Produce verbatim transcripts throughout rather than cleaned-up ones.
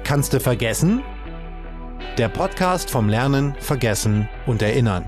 Kannst du vergessen? Der Podcast vom Lernen, Vergessen und Erinnern.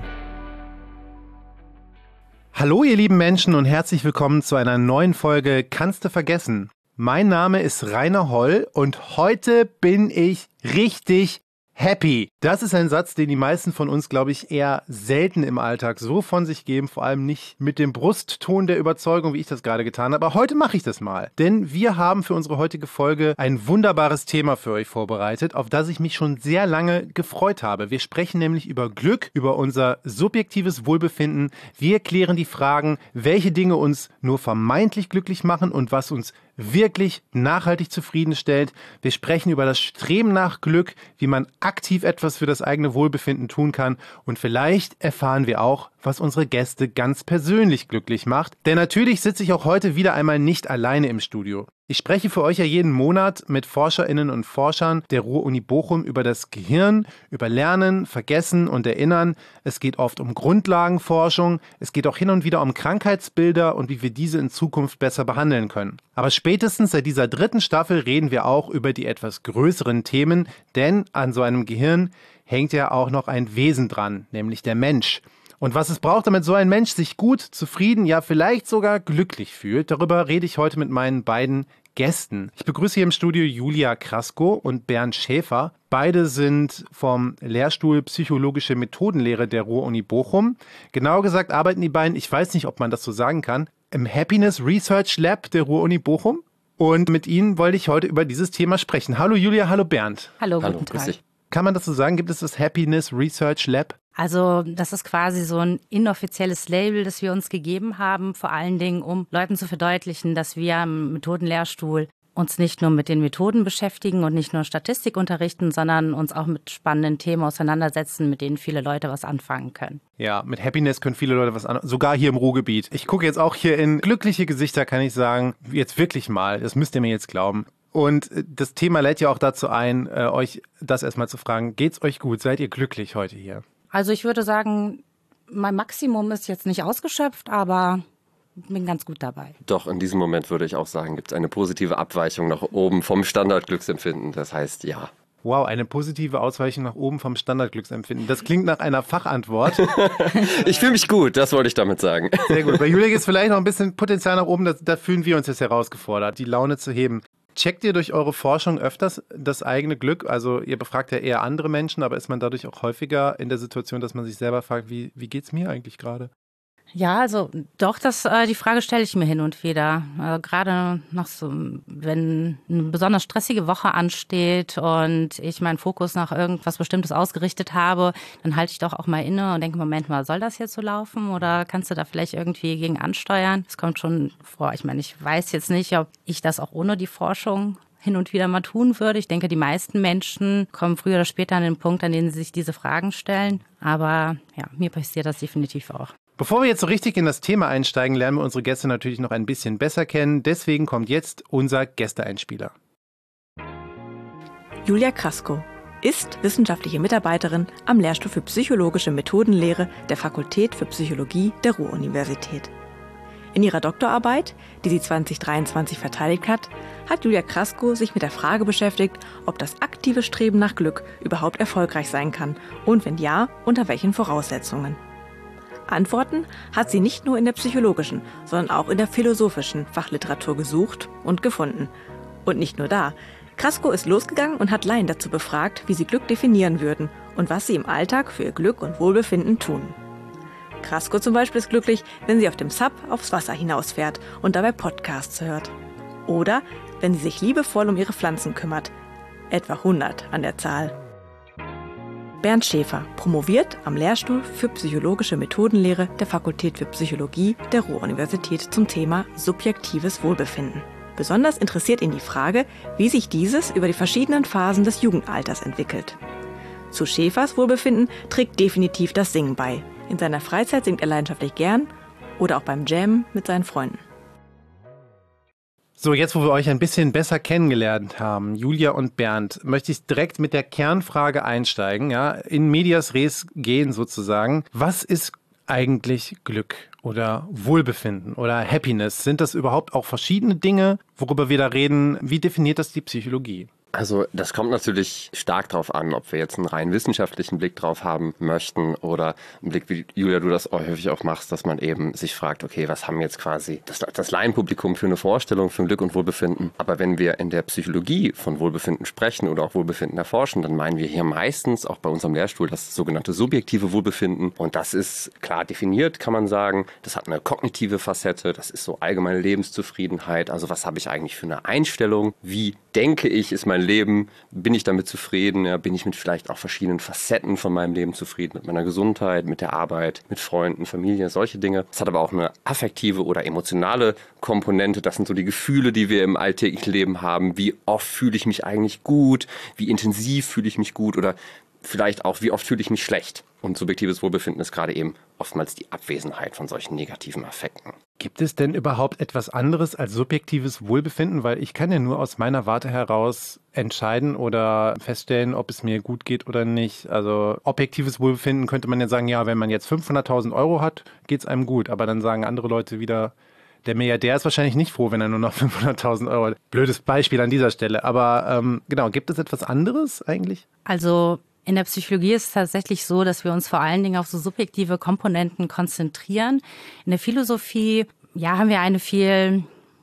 Hallo ihr lieben Menschen und herzlich willkommen zu einer neuen Folge Kannst du vergessen? Mein Name ist Rainer Holl und heute bin ich richtig happy. Das ist ein Satz, den die meisten von uns, glaube ich, eher selten im Alltag so von sich geben, vor allem nicht mit dem Brustton der Überzeugung, wie ich das gerade getan habe. Aber heute mache ich das mal, denn wir haben für unsere heutige Folge ein wunderbares Thema für euch vorbereitet, auf das ich mich schon sehr lange gefreut habe. Wir sprechen nämlich über Glück, über unser subjektives Wohlbefinden. Wir klären die Fragen, welche Dinge uns nur vermeintlich glücklich machen und was uns wirklich nachhaltig zufriedenstellt. Wir sprechen über das Streben nach Glück, wie man aktiv etwas für das eigene Wohlbefinden tun kann und vielleicht erfahren wir auch, was unsere Gäste ganz persönlich glücklich macht. Denn natürlich sitze ich auch heute wieder einmal nicht alleine im Studio. Ich spreche für euch ja jeden Monat mit ForscherInnen und Forschern der Ruhr-Uni Bochum über das Gehirn, über Lernen, Vergessen und Erinnern. Es geht oft um Grundlagenforschung, es geht auch hin und wieder um Krankheitsbilder und wie wir diese in Zukunft besser behandeln können. Aber spätestens seit dieser dritten Staffel reden wir auch über die etwas größeren Themen, denn an so einem Gehirn hängt ja auch noch ein Wesen dran, nämlich der Mensch. Und was es braucht, damit so ein Mensch sich gut, zufrieden, ja vielleicht sogar glücklich fühlt, darüber rede ich heute mit meinen beiden Gästen. Ich begrüße hier im Studio Julia Krasko und Bernd Schäfer. Beide sind vom Lehrstuhl Psychologische Methodenlehre der Ruhr-Uni Bochum. Genauer gesagt arbeiten die beiden, ich weiß nicht, ob man das so sagen kann, im Happiness Research Lab der Ruhr-Uni Bochum. Und mit Ihnen wollte ich heute über dieses Thema sprechen. Hallo Julia, hallo Bernd. Hallo, hallo, guten Tag. Kann man das so sagen? Gibt es das Happiness Research Lab? Also das ist quasi so ein inoffizielles Label, das wir uns gegeben haben, vor allen Dingen, um Leuten zu verdeutlichen, dass wir im Methodenlehrstuhl uns nicht nur mit den Methoden beschäftigen und nicht nur Statistik unterrichten, sondern uns auch mit spannenden Themen auseinandersetzen, mit denen viele Leute was anfangen können. Ja, mit Happiness können viele Leute was anfangen, sogar hier im Ruhrgebiet. Ich gucke jetzt auch hier in glückliche Gesichter, kann ich sagen, jetzt wirklich mal, das müsst ihr mir jetzt glauben. Und das Thema lädt ja auch dazu ein, äh, euch das erstmal zu fragen, geht's euch gut? Seid ihr glücklich heute hier? Also ich würde sagen, mein Maximum ist jetzt nicht ausgeschöpft, aber bin ganz gut dabei. Doch, in diesem Moment würde ich auch sagen, gibt es eine positive Abweichung nach oben vom Standardglücksempfinden. Das heißt, ja. Wow, eine positive Ausweichung nach oben vom Standardglücksempfinden. Das klingt nach einer Fachantwort. Ich fühle mich gut, das wollte ich damit sagen. Sehr gut. Bei Julia gibt es vielleicht noch ein bisschen Potenzial nach oben. Das, da fühlen wir uns jetzt herausgefordert, die Laune zu heben. Checkt ihr durch eure Forschung öfters das eigene Glück? Also ihr befragt ja eher andere Menschen, aber ist man dadurch auch häufiger in der Situation, dass man sich selber fragt, wie, wie geht's mir eigentlich gerade? Ja, also doch, das, äh, die Frage stelle ich mir hin und wieder. Also gerade noch so, wenn eine besonders stressige Woche ansteht und ich meinen Fokus nach irgendwas Bestimmtes ausgerichtet habe, dann halte ich doch auch mal inne und denke, Moment mal, soll das jetzt so laufen oder kannst du da vielleicht irgendwie gegen ansteuern? Das kommt schon vor. Ich meine, ich weiß jetzt nicht, ob ich das auch ohne die Forschung hin und wieder mal tun würde. Ich denke, die meisten Menschen kommen früher oder später an den Punkt, an dem sie sich diese Fragen stellen. Aber ja, mir passiert das definitiv auch. Bevor wir jetzt so richtig in das Thema einsteigen, lernen wir unsere Gäste natürlich noch ein bisschen besser kennen. Deswegen kommt jetzt unser Gästeeinspieler. Julia Krasko ist wissenschaftliche Mitarbeiterin am Lehrstuhl für Psychologische Methodenlehre der Fakultät für Psychologie der Ruhr-Universität. In ihrer Doktorarbeit, die sie zwanzig dreiundzwanzig verteidigt hat, hat Julia Krasko sich mit der Frage beschäftigt, ob das aktive Streben nach Glück überhaupt erfolgreich sein kann und wenn ja, unter welchen Voraussetzungen. Antworten hat sie nicht nur in der psychologischen, sondern auch in der philosophischen Fachliteratur gesucht und gefunden. Und nicht nur da. Krasko ist losgegangen und hat Laien dazu befragt, wie sie Glück definieren würden und was sie im Alltag für ihr Glück und Wohlbefinden tun. Krasko zum Beispiel ist glücklich, wenn sie auf dem Sub aufs Wasser hinausfährt und dabei Podcasts hört. Oder wenn sie sich liebevoll um ihre Pflanzen kümmert. Etwa hundert an der Zahl. Bernd Schäfer, promoviert am Lehrstuhl für Psychologische Methodenlehre der Fakultät für Psychologie der Ruhr-Universität zum Thema subjektives Wohlbefinden. Besonders interessiert ihn die Frage, wie sich dieses über die verschiedenen Phasen des Jugendalters entwickelt. Zu Schäfers Wohlbefinden trägt definitiv das Singen bei. In seiner Freizeit singt er leidenschaftlich gern oder auch beim Jammen mit seinen Freunden. So, jetzt wo wir euch ein bisschen besser kennengelernt haben, Julia und Bernd, möchte ich direkt mit der Kernfrage einsteigen, ja, in medias res gehen sozusagen. Was ist eigentlich Glück oder Wohlbefinden oder Happiness? Sind das überhaupt auch verschiedene Dinge, worüber wir da reden? Wie definiert das die Psychologie? Also das kommt natürlich stark drauf an, ob wir jetzt einen rein wissenschaftlichen Blick drauf haben möchten oder einen Blick, wie Julia, du das häufig auch machst, dass man eben sich fragt, okay, was haben jetzt quasi das, das Laienpublikum für eine Vorstellung von Glück und Wohlbefinden? Aber wenn wir in der Psychologie von Wohlbefinden sprechen oder auch Wohlbefinden erforschen, dann meinen wir hier meistens, auch bei unserem Lehrstuhl, das sogenannte subjektive Wohlbefinden. Und das ist klar definiert, kann man sagen. Das hat eine kognitive Facette, das ist so allgemeine Lebenszufriedenheit. Also was habe ich eigentlich für eine Einstellung? Wie denke ich, ist mein Leben? Bin ich damit zufrieden? Ja, bin ich mit vielleicht auch verschiedenen Facetten von meinem Leben zufrieden? Mit meiner Gesundheit, mit der Arbeit, mit Freunden, Familie, solche Dinge. Es hat aber auch eine affektive oder emotionale Komponente. Das sind so die Gefühle, die wir im alltäglichen Leben haben. Wie oft fühle ich mich eigentlich gut? Wie intensiv fühle ich mich gut? Oder vielleicht auch, wie oft fühle ich mich schlecht? Und subjektives Wohlbefinden ist gerade eben oftmals die Abwesenheit von solchen negativen Affekten. Gibt es denn überhaupt etwas anderes als subjektives Wohlbefinden? Weil ich kann ja nur aus meiner Warte heraus entscheiden oder feststellen, ob es mir gut geht oder nicht. Also objektives Wohlbefinden könnte man ja sagen, ja, wenn man jetzt fünfhunderttausend Euro hat, geht es einem gut. Aber dann sagen andere Leute wieder, der Milliardär ist wahrscheinlich nicht froh, wenn er nur noch fünfhunderttausend Euro hat. Blödes Beispiel an dieser Stelle. Aber ähm, genau, gibt es etwas anderes eigentlich? Also in der Psychologie ist es tatsächlich so, dass wir uns vor allen Dingen auf so subjektive Komponenten konzentrieren. In der Philosophie, ja, haben wir eine viel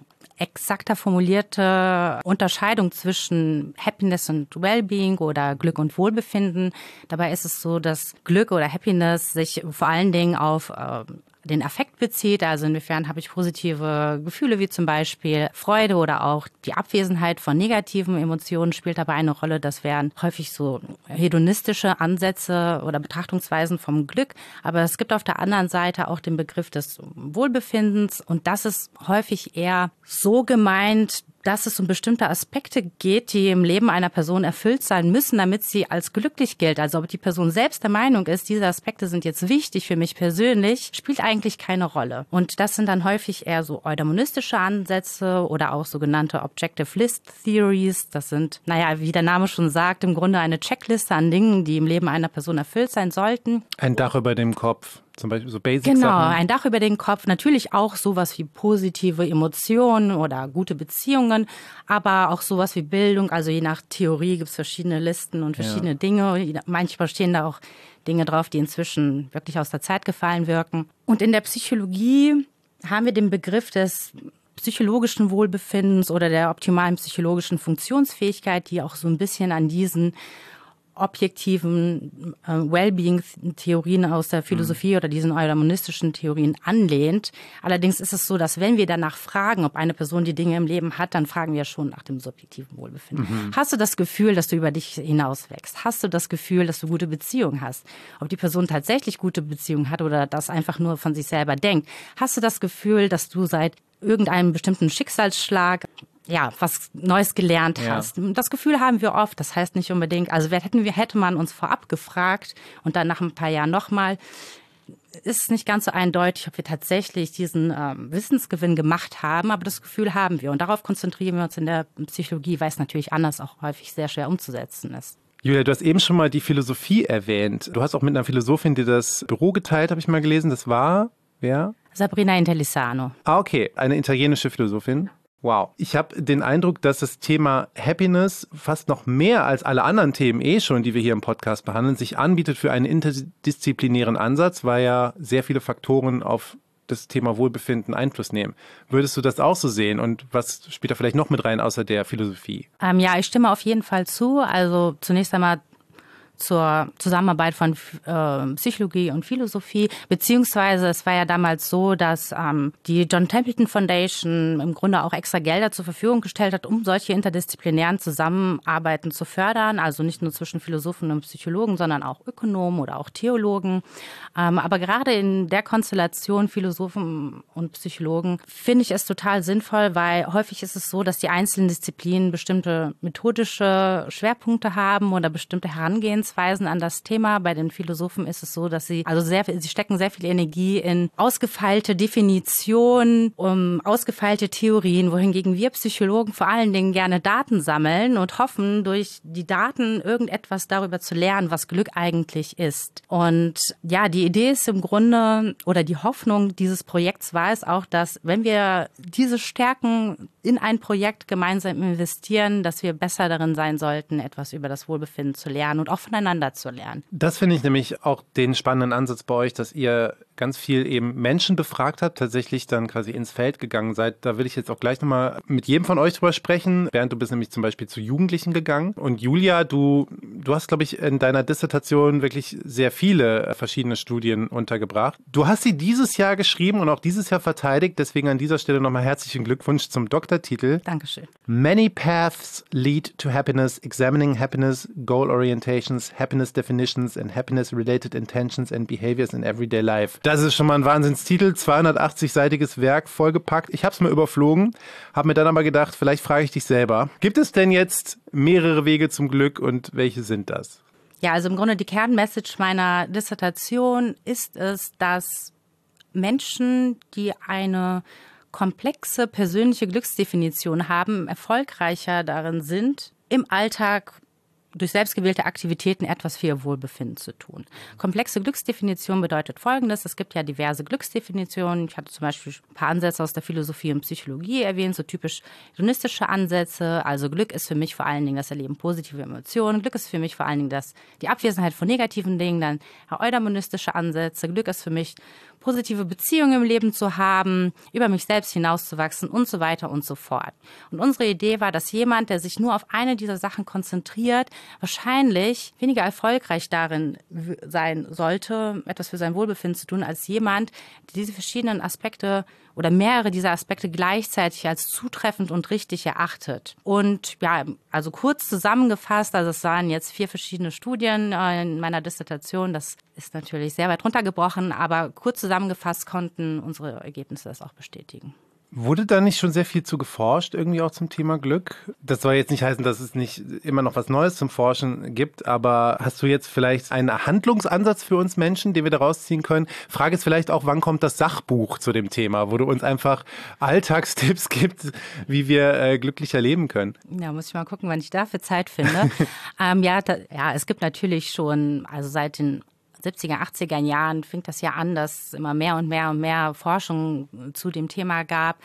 exakter formulierte Unterscheidung zwischen Happiness und Wellbeing oder Glück und Wohlbefinden. Dabei ist es so, dass Glück oder Happiness sich vor allen Dingen auf äh, den Affekt bezieht, also inwiefern habe ich positive Gefühle wie zum Beispiel Freude oder auch die Abwesenheit von negativen Emotionen spielt dabei eine Rolle. Das wären häufig so hedonistische Ansätze oder Betrachtungsweisen vom Glück. Aber es gibt auf der anderen Seite auch den Begriff des Wohlbefindens und das ist häufig eher so gemeint, dass es um bestimmte Aspekte geht, die im Leben einer Person erfüllt sein müssen, damit sie als glücklich gilt. Also ob die Person selbst der Meinung ist, diese Aspekte sind jetzt wichtig für mich persönlich, spielt eigentlich keine Rolle. Und das sind dann häufig eher so eudaimonistische Ansätze oder auch sogenannte Objective List Theories. Das sind, naja, wie der Name schon sagt, im Grunde eine Checkliste an Dingen, die im Leben einer Person erfüllt sein sollten. Ein Dach über dem Kopf. Zum Beispiel so Basic Genau, Sachen. Ein Dach über den Kopf. Natürlich auch sowas wie positive Emotionen oder gute Beziehungen, aber auch sowas wie Bildung. Also je nach Theorie gibt es verschiedene Listen und verschiedene ja. Dinge. Manchmal stehen da auch Dinge drauf, die inzwischen wirklich aus der Zeit gefallen wirken. Und in der Psychologie haben wir den Begriff des psychologischen Wohlbefindens oder der optimalen psychologischen Funktionsfähigkeit, die auch so ein bisschen an diesen objektiven äh, Wellbeing-Theorien aus der Philosophie mhm. oder diesen eudaimonistisch Theorien anlehnt. Allerdings ist es so, dass wenn wir danach fragen, ob eine Person die Dinge im Leben hat, dann fragen wir schon nach dem subjektiven Wohlbefinden. Mhm. Hast du das Gefühl, dass du über dich hinauswächst? Hast du das Gefühl, dass du gute Beziehungen hast? Ob die Person tatsächlich gute Beziehungen hat oder das einfach nur von sich selber denkt? Hast du das Gefühl, dass du seit irgendeinem bestimmten Schicksalsschlag ja, was Neues gelernt ja. hast. Das Gefühl haben wir oft. Das heißt nicht unbedingt, also hätten wir, hätte man uns vorab gefragt und dann nach ein paar Jahren nochmal, ist es nicht ganz so eindeutig, ob wir tatsächlich diesen ähm, Wissensgewinn gemacht haben, aber das Gefühl haben wir. Und darauf konzentrieren wir uns in der Psychologie, weil es natürlich anders auch häufig sehr schwer umzusetzen ist. Julia, du hast eben schon mal die Philosophie erwähnt. Du hast auch mit einer Philosophin dir das Büro geteilt, habe ich mal gelesen. Das war, wer? Sabrina Intellisano. Ah, okay. Eine italienische Philosophin. Wow. Ich habe den Eindruck, dass das Thema Happiness fast noch mehr als alle anderen Themen eh schon, die wir hier im Podcast behandeln, sich anbietet für einen interdisziplinären Ansatz, weil ja sehr viele Faktoren auf das Thema Wohlbefinden Einfluss nehmen. Würdest du das auch so sehen? Und was spielt da vielleicht noch mit rein außer der Philosophie? Ähm, ja, ich stimme auf jeden Fall zu. Also zunächst einmal zur Zusammenarbeit von äh, Psychologie und Philosophie, beziehungsweise es war ja damals so, dass ähm, die John Templeton Foundation im Grunde auch extra Gelder zur Verfügung gestellt hat, um solche interdisziplinären Zusammenarbeiten zu fördern, also nicht nur zwischen Philosophen und Psychologen, sondern auch Ökonomen oder auch Theologen. Ähm, aber gerade in der Konstellation Philosophen und Psychologen finde ich es total sinnvoll, weil häufig ist es so, dass die einzelnen Disziplinen bestimmte methodische Schwerpunkte haben oder bestimmte Herangehensweisen. Herangehensweisen an das Thema. Bei den Philosophen ist es so, dass sie also sehr, sie stecken sehr viel Energie in ausgefeilte Definitionen, um ausgefeilte Theorien, wohingegen wir Psychologen vor allen Dingen gerne Daten sammeln und hoffen, durch die Daten irgendetwas darüber zu lernen, was Glück eigentlich ist. Und ja, die Idee ist im Grunde, oder die Hoffnung dieses Projekts war es auch, dass wenn wir diese Stärken in ein Projekt gemeinsam investieren, dass wir besser darin sein sollten, etwas über das Wohlbefinden zu lernen und auch voneinander zu lernen. Das finde ich nämlich auch den spannenden Ansatz bei euch, dass ihr ganz viel eben Menschen befragt habt, tatsächlich dann quasi ins Feld gegangen seid. Da will ich jetzt auch gleich nochmal mit jedem von euch drüber sprechen. Bernd, du bist nämlich zum Beispiel zu Jugendlichen gegangen. Und Julia, du, du hast, glaube ich, in deiner Dissertation wirklich sehr viele verschiedene Studien untergebracht. Du hast sie dieses Jahr geschrieben und auch dieses Jahr verteidigt. Deswegen an dieser Stelle nochmal herzlichen Glückwunsch zum Doktortitel. Dankeschön. Many Paths Lead to Happiness, Examining Happiness, Goal Orientations, Happiness Definitions and Happiness-Related Intentions and Behaviors in Everyday Life. Das ist schon mal ein Wahnsinnstitel, zweihundertachtzig-seitiges Werk, vollgepackt. Ich habe es mal überflogen, habe mir dann aber gedacht, vielleicht frage ich dich selber. Gibt es denn jetzt mehrere Wege zum Glück und welche sind das? Ja, also im Grunde die Kernmessage meiner Dissertation ist es, dass Menschen, die eine komplexe persönliche Glücksdefinition haben, erfolgreicher darin sind, im Alltag durch selbstgewählte Aktivitäten etwas für ihr Wohlbefinden zu tun. Komplexe Glücksdefinition bedeutet Folgendes. Es gibt ja diverse Glücksdefinitionen. Ich hatte zum Beispiel ein paar Ansätze aus der Philosophie und Psychologie erwähnt, so typisch hedonistische Ansätze. Also Glück ist für mich vor allen Dingen das Erleben positiver Emotionen. Glück ist für mich vor allen Dingen das, die Abwesenheit von negativen Dingen. Dann eudaimonistische Ansätze. Glück ist für mich positive Beziehungen im Leben zu haben, über mich selbst hinauszuwachsen und so weiter und so fort. Und unsere Idee war, dass jemand, der sich nur auf eine dieser Sachen konzentriert, wahrscheinlich weniger erfolgreich darin sein sollte, etwas für sein Wohlbefinden zu tun, als jemand, der diese verschiedenen Aspekte oder mehrere dieser Aspekte gleichzeitig als zutreffend und richtig erachtet. Und ja, also kurz zusammengefasst, also es waren jetzt vier verschiedene Studien in meiner Dissertation, das ist natürlich sehr weit runtergebrochen, aber kurz zusammengefasst konnten unsere Ergebnisse das auch bestätigen. Wurde da nicht schon sehr viel zu geforscht, irgendwie auch zum Thema Glück? Das soll jetzt nicht heißen, dass es nicht immer noch was Neues zum Forschen gibt, aber hast du jetzt vielleicht einen Handlungsansatz für uns Menschen, den wir da rausziehen können? Frage ist vielleicht auch, wann kommt das Sachbuch zu dem Thema, wo du uns einfach Alltagstipps gibst, wie wir äh, glücklicher leben können? Ja, muss ich mal gucken, wann ich dafür Zeit finde. ähm, ja, da, ja, es gibt natürlich schon, also seit den siebziger, achtziger Jahren fing das ja an, dass es immer mehr und mehr und mehr Forschung zu dem Thema gab.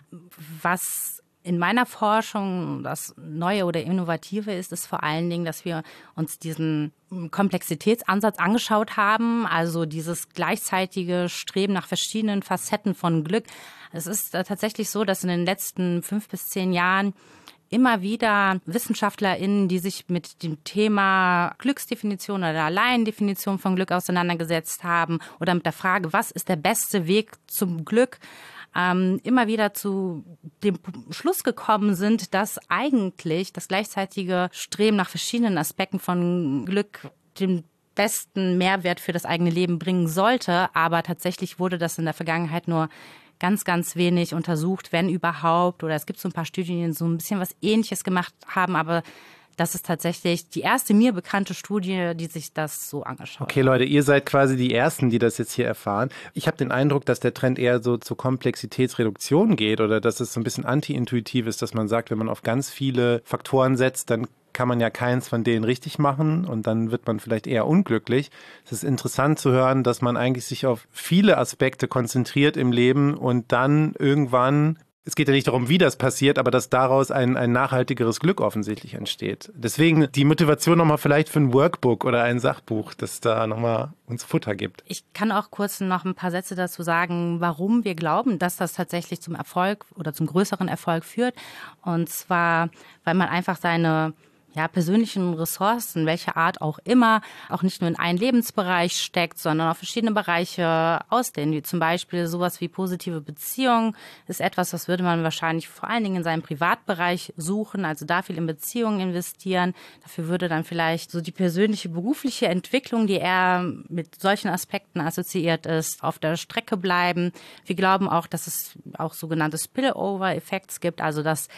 Was in meiner Forschung das Neue oder Innovative ist, ist vor allen Dingen, dass wir uns diesen Komplexitätsansatz angeschaut haben, also dieses gleichzeitige Streben nach verschiedenen Facetten von Glück. Es ist tatsächlich so, dass in den letzten fünf bis zehn Jahren immer wieder WissenschaftlerInnen, die sich mit dem Thema Glücksdefinition oder Laiendefinition von Glück auseinandergesetzt haben oder mit der Frage, was ist der beste Weg zum Glück, ähm, immer wieder zu dem Schluss gekommen sind, dass eigentlich das gleichzeitige Streben nach verschiedenen Aspekten von Glück den besten Mehrwert für das eigene Leben bringen sollte. Aber tatsächlich wurde das in der Vergangenheit nur ganz, ganz wenig untersucht, wenn überhaupt. Oder es gibt so ein paar Studien, die so ein bisschen was Ähnliches gemacht haben, aber das ist tatsächlich die erste mir bekannte Studie, die sich das so angeschaut hat. Okay, Leute, ihr seid quasi die Ersten, die das jetzt hier erfahren. Ich habe den Eindruck, dass der Trend eher so zur Komplexitätsreduktion geht oder dass es so ein bisschen anti-intuitiv ist, dass man sagt, wenn man auf ganz viele Faktoren setzt, dann kann man ja keins von denen richtig machen und dann wird man vielleicht eher unglücklich. Es ist interessant zu hören, dass man eigentlich sich auf viele Aspekte konzentriert im Leben und dann irgendwann, es geht ja nicht darum, wie das passiert, aber dass daraus ein, ein nachhaltigeres Glück offensichtlich entsteht. Deswegen die Motivation nochmal vielleicht für ein Workbook oder ein Sachbuch, das da nochmal uns Futter gibt. Ich kann auch kurz noch ein paar Sätze dazu sagen, warum wir glauben, dass das tatsächlich zum Erfolg oder zum größeren Erfolg führt. Und zwar, weil man einfach seine ja, persönlichen Ressourcen, welcher Art auch immer, auch nicht nur in einen Lebensbereich steckt, sondern auf verschiedene Bereiche ausdehnen, wie zum Beispiel sowas wie positive Beziehungen ist etwas, das würde man wahrscheinlich vor allen Dingen in seinem Privatbereich suchen, also da viel in Beziehungen investieren. Dafür würde dann vielleicht so die persönliche berufliche Entwicklung, die eher mit solchen Aspekten assoziiert ist, auf der Strecke bleiben. Wir glauben auch, dass es auch sogenannte Spillover-Effekte gibt, also dass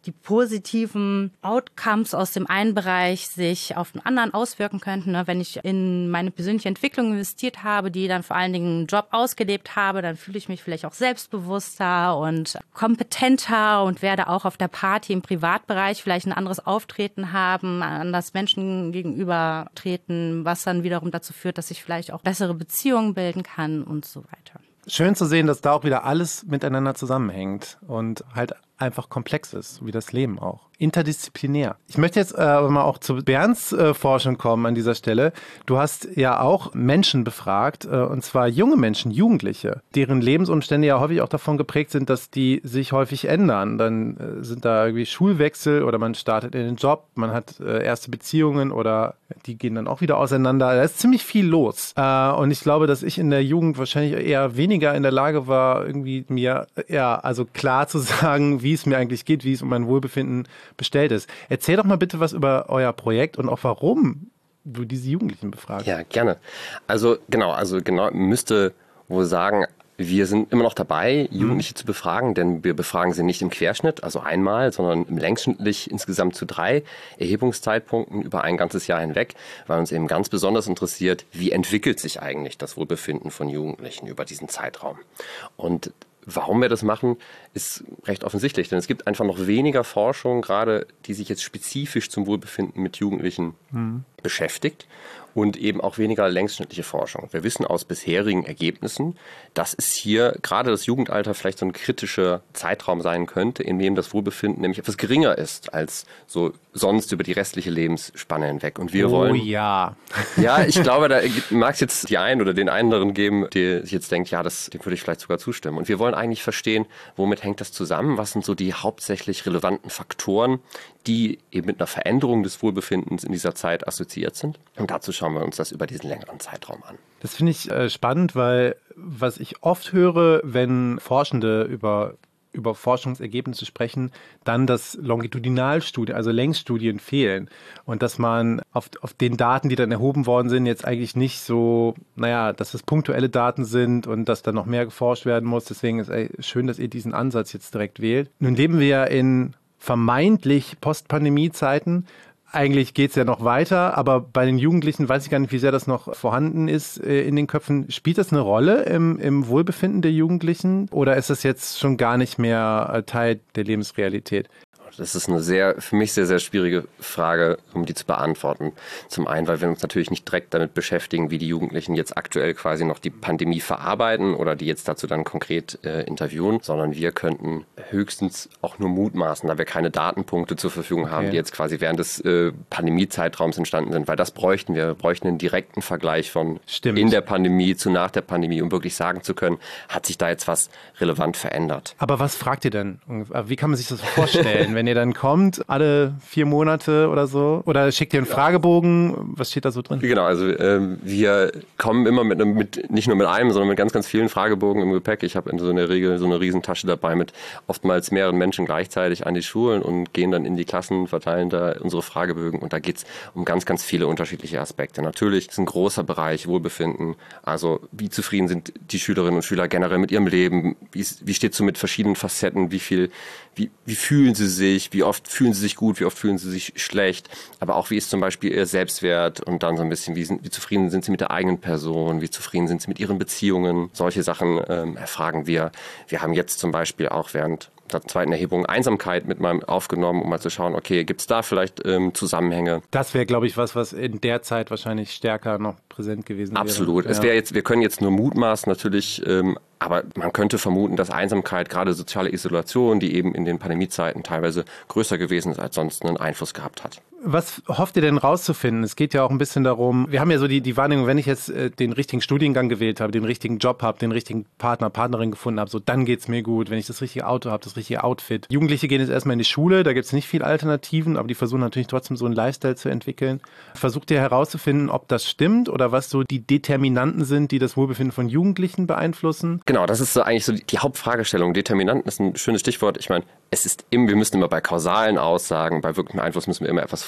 die positiven Outcomes aus dem einen Bereich sich auf den anderen auswirken könnten. Ne? Wenn ich in meine persönliche Entwicklung investiert habe, die dann vor allen Dingen einen Job ausgelebt habe, dann fühle ich mich vielleicht auch selbstbewusster und kompetenter und werde auch auf der Party im Privatbereich vielleicht ein anderes Auftreten haben, anders Menschen gegenüber treten, was dann wiederum dazu führt, dass ich vielleicht auch bessere Beziehungen bilden kann und so weiter. Schön zu sehen, dass da auch wieder alles miteinander zusammenhängt und halt einfach komplex ist, wie das Leben auch. Interdisziplinär. Ich möchte jetzt äh, aber mal auch zu Bernds äh, Forschung kommen an dieser Stelle. Du hast ja auch Menschen befragt, äh, und zwar junge Menschen, Jugendliche, deren Lebensumstände ja häufig auch davon geprägt sind, dass die sich häufig ändern. Dann äh, sind da irgendwie Schulwechsel oder man startet in den Job, man hat äh, erste Beziehungen oder die gehen dann auch wieder auseinander. Da ist ziemlich viel los. Äh, und ich glaube, dass ich in der Jugend wahrscheinlich eher weniger in der Lage war, irgendwie mir, ja, also klar zu sagen, wie es mir eigentlich geht, wie es um mein Wohlbefinden bestellt ist. Erzähl doch mal bitte was über euer Projekt und auch warum du diese Jugendlichen befragst. Ja, gerne. Also genau, also genau müsste wohl sagen, wir sind immer noch dabei, Jugendliche mhm. zu befragen, denn wir befragen sie nicht im Querschnitt, also einmal, sondern längsschnittlich insgesamt zu drei Erhebungszeitpunkten über ein ganzes Jahr hinweg, weil uns eben ganz besonders interessiert, wie entwickelt sich eigentlich das Wohlbefinden von Jugendlichen über diesen Zeitraum. Und warum wir das machen, ist recht offensichtlich, denn es gibt einfach noch weniger Forschung, gerade die sich jetzt spezifisch zum Wohlbefinden mit Jugendlichen mhm. beschäftigt und eben auch weniger längsschnittliche Forschung. Wir wissen aus bisherigen Ergebnissen, dass es hier gerade das Jugendalter vielleicht so ein kritischer Zeitraum sein könnte, in dem das Wohlbefinden nämlich etwas geringer ist als so sonst über die restliche Lebensspanne hinweg. Und wir oh, wollen... ja. Ja, ich glaube, da mag es jetzt die einen oder den anderen geben, der sich jetzt denkt, ja, das, dem würde ich vielleicht sogar zustimmen. Und wir wollen eigentlich verstehen, womit hängt das zusammen? Was sind so die hauptsächlich relevanten Faktoren, die eben mit einer Veränderung des Wohlbefindens in dieser Zeit assoziiert sind? Und dazu schauen wir uns das über diesen längeren Zeitraum an. Das finde ich äh, spannend, weil was ich oft höre, wenn Forschende über über Forschungsergebnisse sprechen, dann, dass Longitudinalstudien, also Längsstudien fehlen und dass man auf, auf den Daten, die dann erhoben worden sind, jetzt eigentlich nicht so, naja, dass es punktuelle Daten sind und dass da noch mehr geforscht werden muss. Deswegen ist es schön, dass ihr diesen Ansatz jetzt direkt wählt. Nun leben wir ja in vermeintlich Post-Pandemie-Zeiten. Eigentlich geht es ja noch weiter, aber bei den Jugendlichen weiß ich gar nicht, wie sehr das noch vorhanden ist äh, in den Köpfen. Spielt das eine Rolle im, im Wohlbefinden der Jugendlichen oder ist das jetzt schon gar nicht mehr äh, Teil der Lebensrealität? Das ist eine sehr, für mich sehr, sehr schwierige Frage, um die zu beantworten. Zum einen, weil wir uns natürlich nicht direkt damit beschäftigen, wie die Jugendlichen jetzt aktuell quasi noch die Pandemie verarbeiten oder die jetzt dazu dann konkret äh, interviewen, sondern wir könnten höchstens auch nur mutmaßen, da wir keine Datenpunkte zur Verfügung okay. haben, die jetzt quasi während des äh, Pandemiezeitraums entstanden sind, weil das bräuchten wir. Wir bräuchten einen direkten Vergleich von Stimmt. in der Pandemie zu nach der Pandemie, um wirklich sagen zu können, hat sich da jetzt was relevant verändert. Aber was fragt ihr denn? Wie kann man sich das vorstellen, wenn ihr dann kommt, alle vier Monate oder so? Oder schickt ihr einen Fragebogen? Was steht da so drin? Genau, also äh, wir kommen immer mit, einem, mit nicht nur mit einem, sondern mit ganz, ganz vielen Fragebogen im Gepäck. Ich habe in so einer Regel so eine Riesentasche dabei mit oftmals mehreren Menschen gleichzeitig an die Schulen und gehen dann in die Klassen, verteilen da unsere Fragebögen und da geht es um ganz, ganz viele unterschiedliche Aspekte. Natürlich ist ein großer Bereich Wohlbefinden, also wie zufrieden sind die Schülerinnen und Schüler generell mit ihrem Leben, wie, wie steht es so mit verschiedenen Facetten, wie viel, wie, wie fühlen sie sich, wie oft fühlen sie sich gut, wie oft fühlen sie sich schlecht, aber auch wie ist zum Beispiel ihr Selbstwert und dann so ein bisschen, wie, sind, wie zufrieden sind sie mit der eigenen Person, wie zufrieden sind sie mit ihren Beziehungen. Solche Sachen ähm, erfragen wir. Wir haben jetzt zum Beispiel auch während der zweiten Erhebung Einsamkeit mit mal aufgenommen, um mal zu schauen, okay, gibt es da vielleicht ähm, Zusammenhänge? Das wäre, glaube ich, was, was in der Zeit wahrscheinlich stärker noch präsent gewesen wäre. Absolut. Ja. Es wäre jetzt, wir können jetzt nur mutmaßen natürlich, ähm, aber man könnte vermuten, dass Einsamkeit, gerade soziale Isolation, die eben in den Pandemiezeiten teilweise größer gewesen ist als sonst, einen Einfluss gehabt hat. Was hofft ihr denn rauszufinden? Es geht ja auch ein bisschen darum, wir haben ja so die, die Wahrnehmung, wenn ich jetzt äh, den richtigen Studiengang gewählt habe, den richtigen Job habe, den richtigen Partner, Partnerin gefunden habe, so dann geht's mir gut. Wenn ich das richtige Auto habe, das richtige Outfit. Jugendliche gehen jetzt erstmal in die Schule, da gibt's nicht viel Alternativen, aber die versuchen natürlich trotzdem so einen Lifestyle zu entwickeln. Versucht ihr herauszufinden, ob das stimmt oder was so die Determinanten sind, die das Wohlbefinden von Jugendlichen beeinflussen? Genau, das ist so eigentlich so die, die Hauptfragestellung. Determinanten ist ein schönes Stichwort. Ich meine, es ist immer, wir müssen immer bei kausalen Aussagen, bei wirklichem Einfluss müssen wir immer etwas vor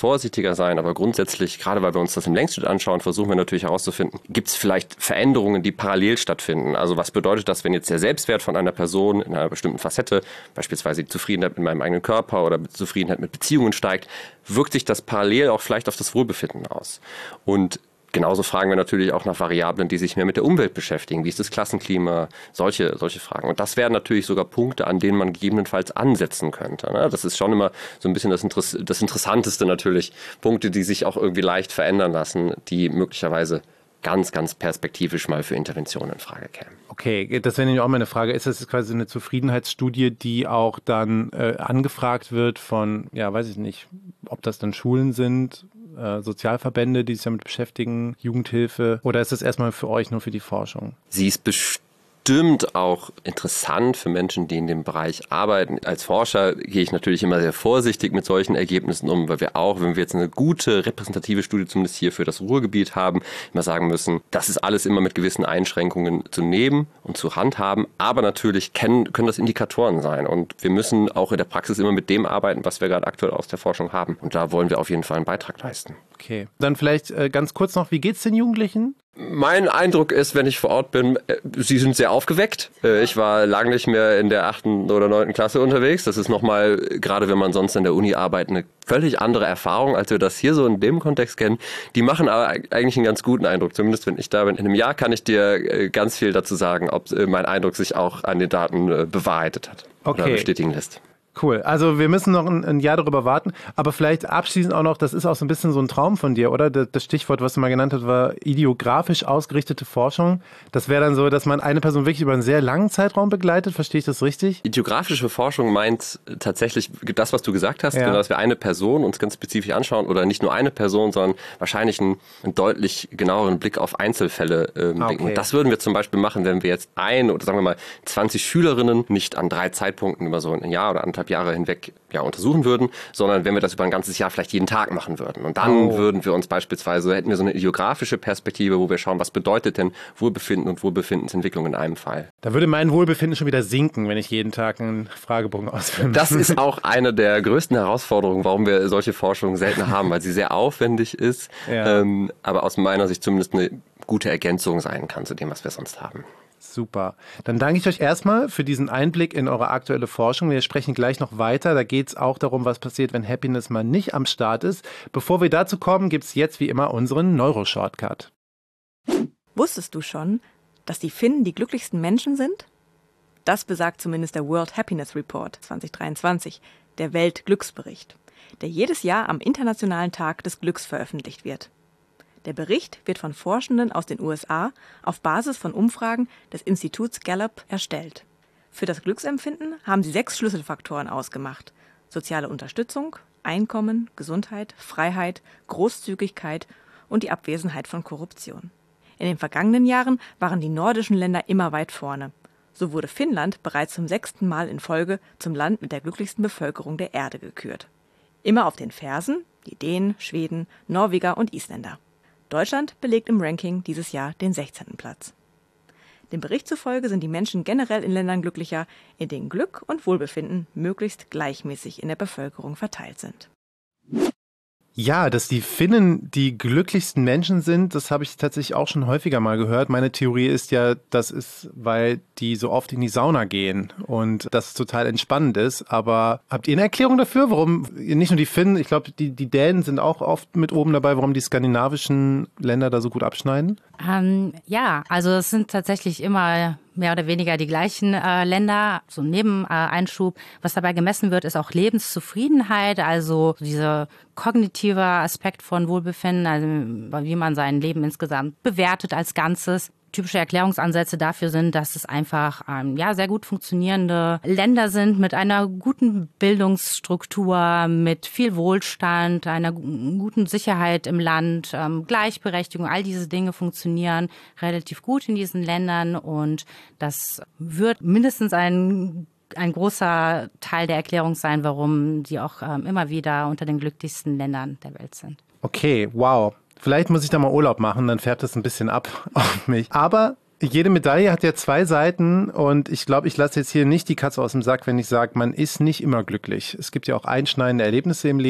vorsichtiger sein, aber grundsätzlich, gerade weil wir uns das im Längsschnitt anschauen, versuchen wir natürlich herauszufinden, gibt es vielleicht Veränderungen, die parallel stattfinden? Also was bedeutet das, wenn jetzt der Selbstwert von einer Person in einer bestimmten Facette, beispielsweise die Zufriedenheit mit meinem eigenen Körper oder die Zufriedenheit mit Beziehungen steigt, wirkt sich das parallel auch vielleicht auf das Wohlbefinden aus? Und genauso fragen wir natürlich auch nach Variablen, die sich mehr mit der Umwelt beschäftigen. Wie ist das Klassenklima? Solche, solche Fragen. Und das wären natürlich sogar Punkte, an denen man gegebenenfalls ansetzen könnte. Ne? Das ist schon immer so ein bisschen das, Interess- das Interessanteste natürlich. Punkte, die sich auch irgendwie leicht verändern lassen, die möglicherweise ganz, ganz perspektivisch mal für Interventionen in Frage kämen. Okay, das wäre nämlich auch meine Frage. Ist das quasi eine Zufriedenheitsstudie, die auch dann äh, angefragt wird von, ja, weiß ich nicht, ob das dann Schulen sind, äh, Sozialverbände, die sich damit beschäftigen, Jugendhilfe, oder ist das erstmal für euch nur für die Forschung? Sie ist bestimmt Bestimmt auch interessant für Menschen, die in dem Bereich arbeiten. Als Forscher gehe ich natürlich immer sehr vorsichtig mit solchen Ergebnissen um, weil wir auch, wenn wir jetzt eine gute repräsentative Studie zumindest hier für das Ruhrgebiet haben, immer sagen müssen, das ist alles immer mit gewissen Einschränkungen zu nehmen und zu handhaben. Aber natürlich können, können das Indikatoren sein. Und wir müssen auch in der Praxis immer mit dem arbeiten, was wir gerade aktuell aus der Forschung haben. Und da wollen wir auf jeden Fall einen Beitrag leisten. Okay, dann vielleicht äh, ganz kurz noch, wie geht's den Jugendlichen? Mein Eindruck ist, wenn ich vor Ort bin, sie sind sehr aufgeweckt. Ich war lange nicht mehr in der achten oder neunten Klasse unterwegs. Das ist nochmal, gerade wenn man sonst in der Uni arbeitet, eine völlig andere Erfahrung, als wir das hier so in dem Kontext kennen. Die machen aber eigentlich einen ganz guten Eindruck. Zumindest wenn ich da bin. In einem Jahr kann ich dir ganz viel dazu sagen, ob mein Eindruck sich auch an den Daten bewahrheitet hat okay. oder bestätigen lässt. Cool. Also wir müssen noch ein, ein Jahr darüber warten, aber vielleicht abschließend auch noch, das ist auch so ein bisschen so ein Traum von dir, oder? Das, das Stichwort, was du mal genannt hast, war ideografisch ausgerichtete Forschung. Das wäre dann so, dass man eine Person wirklich über einen sehr langen Zeitraum begleitet. Verstehe ich das richtig? Ideografische Forschung meint tatsächlich das, was du gesagt hast, ja. genau, dass wir eine Person uns ganz spezifisch anschauen oder nicht nur eine Person, sondern wahrscheinlich einen, einen deutlich genaueren Blick auf Einzelfälle ähm, okay. denken. Und das würden wir zum Beispiel machen, wenn wir jetzt ein oder sagen wir mal zwanzig Schülerinnen nicht an drei Zeitpunkten über so ein Jahr oder anderthalb Jahre hinweg ja, untersuchen würden, sondern wenn wir das über ein ganzes Jahr vielleicht jeden Tag machen würden. Und dann oh. würden wir uns beispielsweise, hätten wir so eine ideografische Perspektive, wo wir schauen, was bedeutet denn Wohlbefinden und Wohlbefindensentwicklung in einem Fall. Da würde mein Wohlbefinden schon wieder sinken, wenn ich jeden Tag einen Fragebogen ausfülle. Das ist auch eine der größten Herausforderungen, warum wir solche Forschung selten haben, weil sie sehr aufwendig ist, ja. ähm, aber aus meiner Sicht zumindest eine gute Ergänzung sein kann zu dem, was wir sonst haben. Super. Dann danke ich euch erstmal für diesen Einblick in eure aktuelle Forschung. Wir sprechen gleich noch weiter. Da geht es auch darum, was passiert, wenn Happiness mal nicht am Start ist. Bevor wir dazu kommen, gibt es jetzt wie immer unseren Neuro-Shortcut. Wusstest du schon, dass die Finnen die glücklichsten Menschen sind? Das besagt zumindest der World Happiness Report zwanzig dreiundzwanzig, der Weltglücksbericht, der jedes Jahr am Internationalen Tag des Glücks veröffentlicht wird. Der Bericht wird von Forschenden aus den U S A auf Basis von Umfragen des Instituts Gallup erstellt. Für das Glücksempfinden haben sie sechs Schlüsselfaktoren ausgemacht: soziale Unterstützung, Einkommen, Gesundheit, Freiheit, Großzügigkeit und die Abwesenheit von Korruption. In den vergangenen Jahren waren die nordischen Länder immer weit vorne. So wurde Finnland bereits zum sechsten Mal in Folge zum Land mit der glücklichsten Bevölkerung der Erde gekürt. Immer auf den Fersen die Dänen, Schweden, Norweger und Isländer. Deutschland belegt im Ranking dieses Jahr den sechzehnten Platz. Dem Bericht zufolge sind die Menschen generell in Ländern glücklicher, in denen Glück und Wohlbefinden möglichst gleichmäßig in der Bevölkerung verteilt sind. Ja, dass die Finnen die glücklichsten Menschen sind, das habe ich tatsächlich auch schon häufiger mal gehört. Meine Theorie ist ja, das ist, weil die so oft in die Sauna gehen und das total entspannend ist. Aber habt ihr eine Erklärung dafür, warum nicht nur die Finnen, ich glaube, die, die Dänen sind auch oft mit oben dabei, warum die skandinavischen Länder da so gut abschneiden? Ähm, ja, also es sind tatsächlich immer mehr oder weniger die gleichen äh, Länder. So ein Nebeneinschub. Äh, Was dabei gemessen wird, ist auch Lebenszufriedenheit, also dieser kognitive Aspekt von Wohlbefinden, also wie man sein Leben insgesamt bewertet als Ganzes. Typische Erklärungsansätze dafür sind, dass es einfach ähm, ja, sehr gut funktionierende Länder sind mit einer guten Bildungsstruktur, mit viel Wohlstand, einer guten Sicherheit im Land, ähm, Gleichberechtigung, all diese Dinge funktionieren relativ gut in diesen Ländern und das wird mindestens ein ein großer Teil der Erklärung sein, warum die auch ähm, immer wieder unter den glücklichsten Ländern der Welt sind. Okay, wow. Vielleicht muss ich da mal Urlaub machen, dann färbt das ein bisschen ab auf mich. Aber jede Medaille hat ja zwei Seiten und ich glaube, ich lasse jetzt hier nicht die Katze aus dem Sack, wenn ich sage, man ist nicht immer glücklich. Es gibt ja auch einschneidende Erlebnisse im Leben.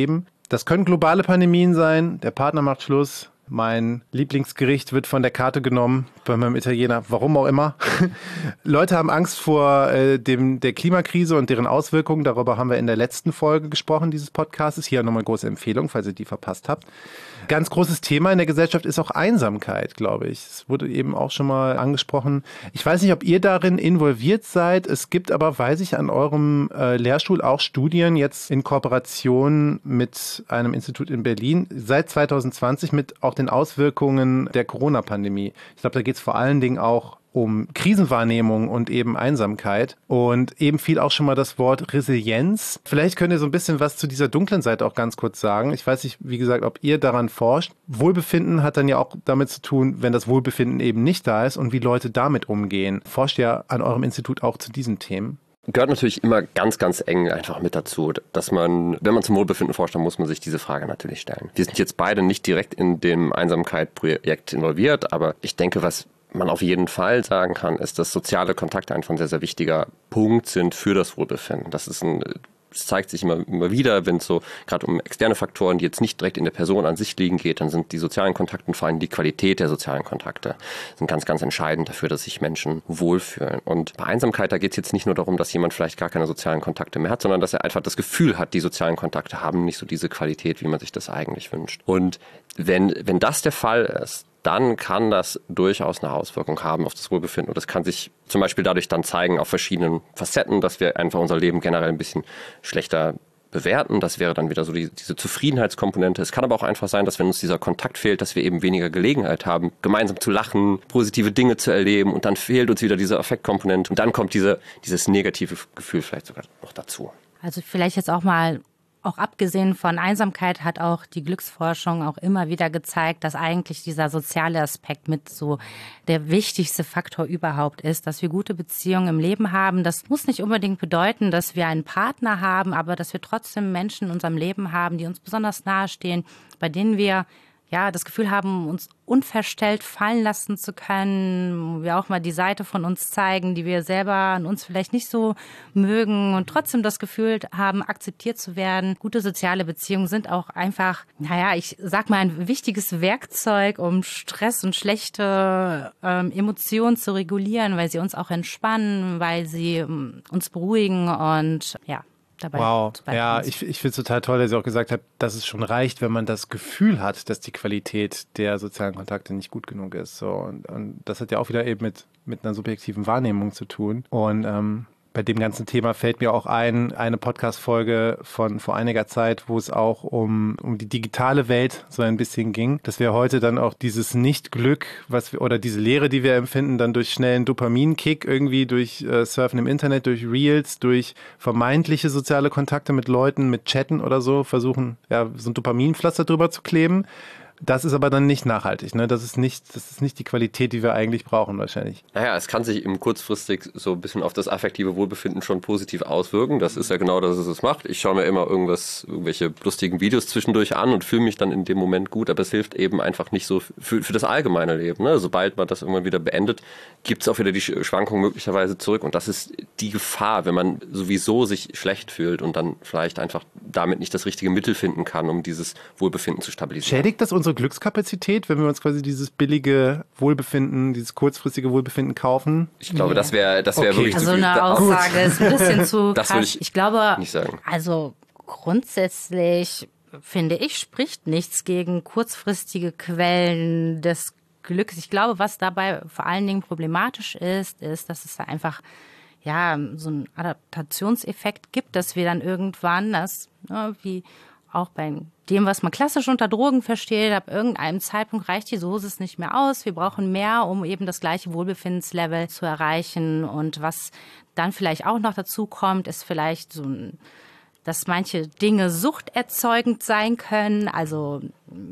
Das können globale Pandemien sein, der Partner macht Schluss, mein Lieblingsgericht wird von der Karte genommen bei meinem Italiener, warum auch immer. Leute haben Angst vor äh, dem, der Klimakrise und deren Auswirkungen. Darüber haben wir in der letzten Folge gesprochen, dieses Podcasts. Hier nochmal eine große Empfehlung, falls ihr die verpasst habt. Ganz großes Thema in der Gesellschaft ist auch Einsamkeit, glaube ich. Es wurde eben auch schon mal angesprochen. Ich weiß nicht, ob ihr darin involviert seid. Es gibt aber, weiß ich, an eurem äh, Lehrstuhl auch Studien jetzt in Kooperation mit einem Institut in Berlin seit zwanzig zwanzig mit auch den Auswirkungen der Corona-Pandemie. Ich glaube, da geht es vor allen Dingen auch um Krisenwahrnehmung und eben Einsamkeit. Und eben fiel auch schon mal das Wort Resilienz. Vielleicht könnt ihr so ein bisschen was zu dieser dunklen Seite auch ganz kurz sagen. Ich weiß nicht, wie gesagt, ob ihr daran forscht. Wohlbefinden hat dann ja auch damit zu tun, wenn das Wohlbefinden eben nicht da ist und wie Leute damit umgehen. Forscht ihr an eurem Institut auch zu diesen Themen? Gehört natürlich immer ganz, ganz eng einfach mit dazu, dass man, wenn man zum Wohlbefinden forscht, dann muss man sich diese Frage natürlich stellen. Wir sind jetzt beide nicht direkt in dem Einsamkeit-Projekt involviert, aber ich denke, was man auf jeden Fall sagen kann, ist, dass soziale Kontakte einfach ein sehr, sehr wichtiger Punkt sind für das Wohlbefinden. Das ist ein Es zeigt sich immer, immer wieder, wenn es so gerade um externe Faktoren, die jetzt nicht direkt in der Person an sich liegen geht, dann sind die sozialen Kontakte und vor allem die Qualität der sozialen Kontakte sind ganz, ganz entscheidend dafür, dass sich Menschen wohlfühlen. Und bei Einsamkeit, da geht es jetzt nicht nur darum, dass jemand vielleicht gar keine sozialen Kontakte mehr hat, sondern dass er einfach das Gefühl hat, die sozialen Kontakte haben nicht so diese Qualität, wie man sich das eigentlich wünscht. Und wenn, wenn das der Fall ist, dann kann das durchaus eine Auswirkung haben auf das Wohlbefinden. Und das kann sich zum Beispiel dadurch dann zeigen auf verschiedenen Facetten, dass wir einfach unser Leben generell ein bisschen schlechter bewerten. Das wäre dann wieder so die, diese Zufriedenheitskomponente. Es kann aber auch einfach sein, dass wenn uns dieser Kontakt fehlt, dass wir eben weniger Gelegenheit haben, gemeinsam zu lachen, positive Dinge zu erleben und dann fehlt uns wieder diese Affektkomponente und dann kommt diese, dieses negative Gefühl vielleicht sogar noch dazu. Also vielleicht jetzt auch mal Auch abgesehen von Einsamkeit hat auch die Glücksforschung auch immer wieder gezeigt, dass eigentlich dieser soziale Aspekt mit so der wichtigste Faktor überhaupt ist, dass wir gute Beziehungen im Leben haben. Das muss nicht unbedingt bedeuten, dass wir einen Partner haben, aber dass wir trotzdem Menschen in unserem Leben haben, die uns besonders nahestehen, bei denen wir ja das Gefühl haben, uns unverstellt fallen lassen zu können, wo wir auch mal die Seite von uns zeigen, die wir selber an uns vielleicht nicht so mögen und trotzdem das Gefühl haben, akzeptiert zu werden. Gute soziale Beziehungen sind auch einfach, naja, ich sag mal, ein wichtiges Werkzeug, um Stress und schlechte ähm, Emotionen zu regulieren, weil sie uns auch entspannen, weil sie ähm, uns beruhigen und ja. Dabei wow, ja, ich, ich finde es total toll, dass sie auch gesagt hat, dass es schon reicht, wenn man das Gefühl hat, dass die Qualität der sozialen Kontakte nicht gut genug ist. So, und, und das hat ja auch wieder eben mit, mit einer subjektiven Wahrnehmung zu tun. Und ähm, bei dem ganzen Thema fällt mir auch ein, eine Podcast-Folge von vor einiger Zeit, wo es auch um, um die digitale Welt so ein bisschen ging, dass wir heute dann auch dieses Nicht-Glück, was wir, oder diese Leere, die wir empfinden, dann durch schnellen Dopaminkick irgendwie, durch äh, Surfen im Internet, durch Reels, durch vermeintliche soziale Kontakte mit Leuten, mit Chatten oder so, versuchen, ja, so ein Dopaminpflaster drüber zu kleben. Das ist aber dann nicht nachhaltig, ne? Das ist nicht, das ist nicht die Qualität, die wir eigentlich brauchen wahrscheinlich. Naja, es kann sich eben kurzfristig so ein bisschen auf das affektive Wohlbefinden schon positiv auswirken. Das ist ja genau das, was es macht. Ich schaue mir immer irgendwas, irgendwelche lustigen Videos zwischendurch an und fühle mich dann in dem Moment gut, aber es hilft eben einfach nicht so für, für das allgemeine Leben, ne? Sobald man das irgendwann wieder beendet, gibt es auch wieder die Schwankungen möglicherweise zurück und das ist die Gefahr, wenn man sowieso sich schlecht fühlt und dann vielleicht einfach damit nicht das richtige Mittel finden kann, um dieses Wohlbefinden zu stabilisieren. Schädigt das unsere Glückskapazität, wenn wir uns quasi dieses billige Wohlbefinden, dieses kurzfristige Wohlbefinden kaufen? Ich glaube, das wäre das wär okay. wirklich also zu viel. eine Aussage Gut. ist ein bisschen zu das krass. Ich, ich glaube, nicht sagen. also grundsätzlich finde ich, spricht nichts gegen kurzfristige Quellen des Glücks. Ich glaube, was dabei vor allen Dingen problematisch ist, ist, dass es da einfach ja so einen Adaptationseffekt gibt, dass wir dann irgendwann das, ne, wie auch bei dem, was man klassisch unter Drogen versteht, ab irgendeinem Zeitpunkt reicht die Dosis nicht mehr aus. Wir brauchen mehr, um eben das gleiche Wohlbefindenslevel zu erreichen. Und was dann vielleicht auch noch dazu kommt, ist vielleicht so ein, dass manche Dinge suchterzeugend sein können, also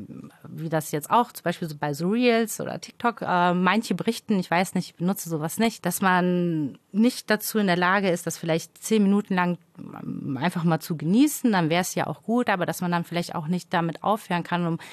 wie das jetzt auch zum Beispiel so bei so Reels oder TikTok, äh, manche berichten, ich weiß nicht, ich benutze sowas nicht, dass man nicht dazu in der Lage ist, das vielleicht zehn Minuten lang einfach mal zu genießen, dann wäre es ja auch gut, aber dass man dann vielleicht auch nicht damit aufhören kann, um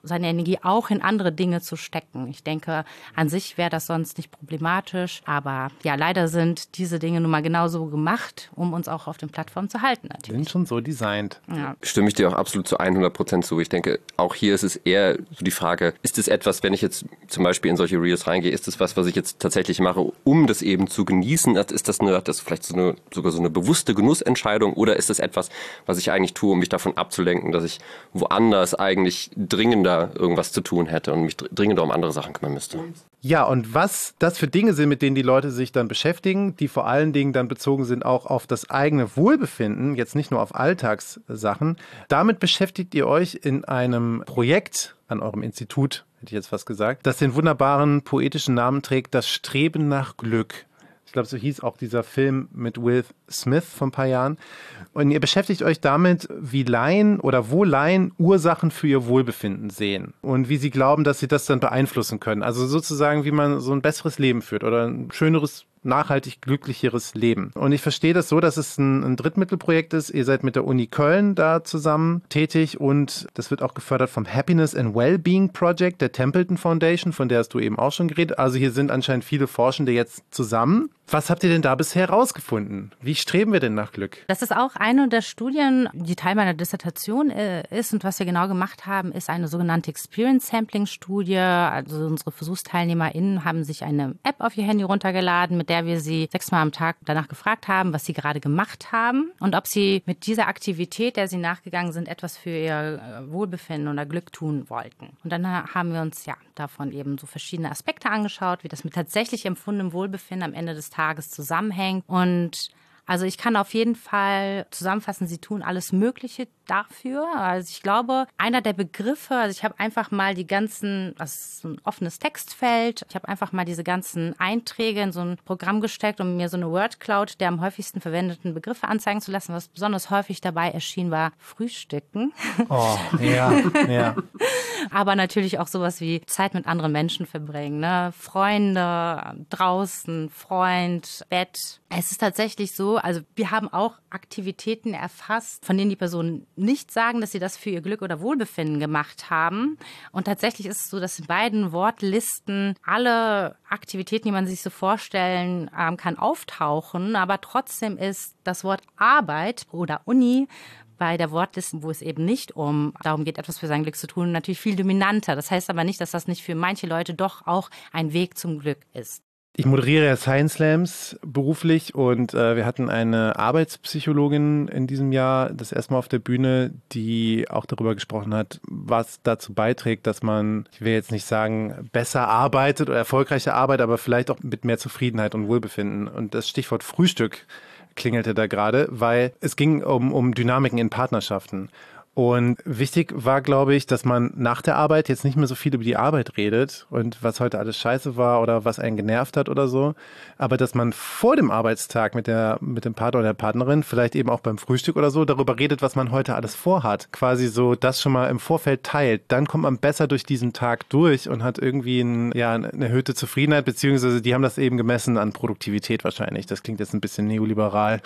seine Energie auch in andere Dinge zu stecken. Ich denke, an sich wäre das sonst nicht problematisch, aber ja, leider sind diese Dinge nun mal genauso gemacht, um uns auch auf den Plattformen zu halten natürlich. Sind schon so designt. Ja. Stimme ich dir auch absolut zu hundert Prozent zu. Ich denke, auch hier ist es eher so die Frage, ist es etwas, wenn ich jetzt zum Beispiel in solche Reels reingehe, ist es was, was ich jetzt tatsächlich mache, um das eben zu genießen? Ist das, eine, das vielleicht so eine, sogar so eine bewusste Genussentscheidung oder ist es etwas, was ich eigentlich tue, um mich davon abzulenken, dass ich woanders eigentlich dringender irgendwas zu tun hätte und mich dringender um andere Sachen kümmern müsste? Ja, und was das für Dinge sind, mit denen die Leute sich dann beschäftigen, die vor allen Dingen dann bezogen sind auch auf das eigene Wohlbefinden, jetzt nicht nur auf Alltagssachen, damit beschäftigt ihr euch in einem Projekt an eurem Institut, hätte ich jetzt fast gesagt, das den wunderbaren poetischen Namen trägt, das Streben nach Glück. Ich glaube, so hieß auch dieser Film mit Will Smith vor ein paar Jahren. Und ihr beschäftigt euch damit, wie Laien oder wo Laien Ursachen für ihr Wohlbefinden sehen und wie sie glauben, dass sie das dann beeinflussen können. Also sozusagen, wie man so ein besseres Leben führt oder ein schöneres, nachhaltig glücklicheres Leben. Und ich verstehe das so, dass es ein, ein Drittmittelprojekt ist. Ihr seid mit der Uni Köln da zusammen tätig und das wird auch gefördert vom Happiness and Wellbeing Project der Templeton Foundation, von der hast du eben auch schon geredet. Also hier sind anscheinend viele Forschende jetzt zusammen. Was habt ihr denn da bisher rausgefunden? Wie streben wir denn nach Glück? Das ist auch eine der Studien, die Teil meiner Dissertation ist. Und was wir genau gemacht haben, ist eine sogenannte Experience-Sampling-Studie. Also unsere VersuchsteilnehmerInnen haben sich eine App auf ihr Handy runtergeladen, mit der wir sie sechsmal am Tag danach gefragt haben, was sie gerade gemacht haben und ob sie mit dieser Aktivität, der sie nachgegangen sind, etwas für ihr Wohlbefinden oder Glück tun wollten. Und dann haben wir uns ja davon eben so verschiedene Aspekte angeschaut, wie das mit tatsächlich empfundenem Wohlbefinden am Ende des Tages zusammenhängt. Und also ich kann auf jeden Fall zusammenfassen, sie tun alles Mögliche dafür. Also ich glaube, einer der Begriffe, also ich habe einfach mal die ganzen, das ist so ein offenes Textfeld, ich habe einfach mal diese ganzen Einträge in so ein Programm gesteckt, um mir so eine Wordcloud der am häufigsten verwendeten Begriffe anzeigen zu lassen. Was besonders häufig dabei erschien, war Frühstücken. Oh, ja, ja. Aber natürlich auch sowas wie Zeit mit anderen Menschen verbringen, ne? Freunde, draußen, Freund, Bett. Es ist tatsächlich so, also wir haben auch Aktivitäten erfasst, von denen die Personen nicht sagen, dass sie das für ihr Glück oder Wohlbefinden gemacht haben. Und tatsächlich ist es so, dass in beiden Wortlisten alle Aktivitäten, die man sich so vorstellen ähm, kann, auftauchen. Aber trotzdem ist das Wort Arbeit oder Uni bei der Wortliste, wo es eben nicht um darum geht, etwas für sein Glück zu tun, natürlich viel dominanter. Das heißt aber nicht, dass das nicht für manche Leute doch auch ein Weg zum Glück ist. Ich moderiere ja Science Slams beruflich und äh, wir hatten eine Arbeitspsychologin in diesem Jahr das erste Mal auf der Bühne, die auch darüber gesprochen hat, was dazu beiträgt, dass man, ich will jetzt nicht sagen, besser arbeitet oder erfolgreicher arbeitet, aber vielleicht auch mit mehr Zufriedenheit und Wohlbefinden. Und das Stichwort Frühstück klingelte da gerade, weil es ging um, um Dynamiken in Partnerschaften. Und wichtig war, glaube ich, dass man nach der Arbeit jetzt nicht mehr so viel über die Arbeit redet und was heute alles scheiße war oder was einen genervt hat oder so, aber dass man vor dem Arbeitstag mit der mit dem Partner oder der Partnerin, vielleicht eben auch beim Frühstück oder so, darüber redet, was man heute alles vorhat. Quasi so das schon mal im Vorfeld teilt. Dann kommt man besser durch diesen Tag durch und hat irgendwie ein, ja, eine erhöhte Zufriedenheit, beziehungsweise die haben das eben gemessen an Produktivität wahrscheinlich. Das klingt jetzt ein bisschen neoliberal.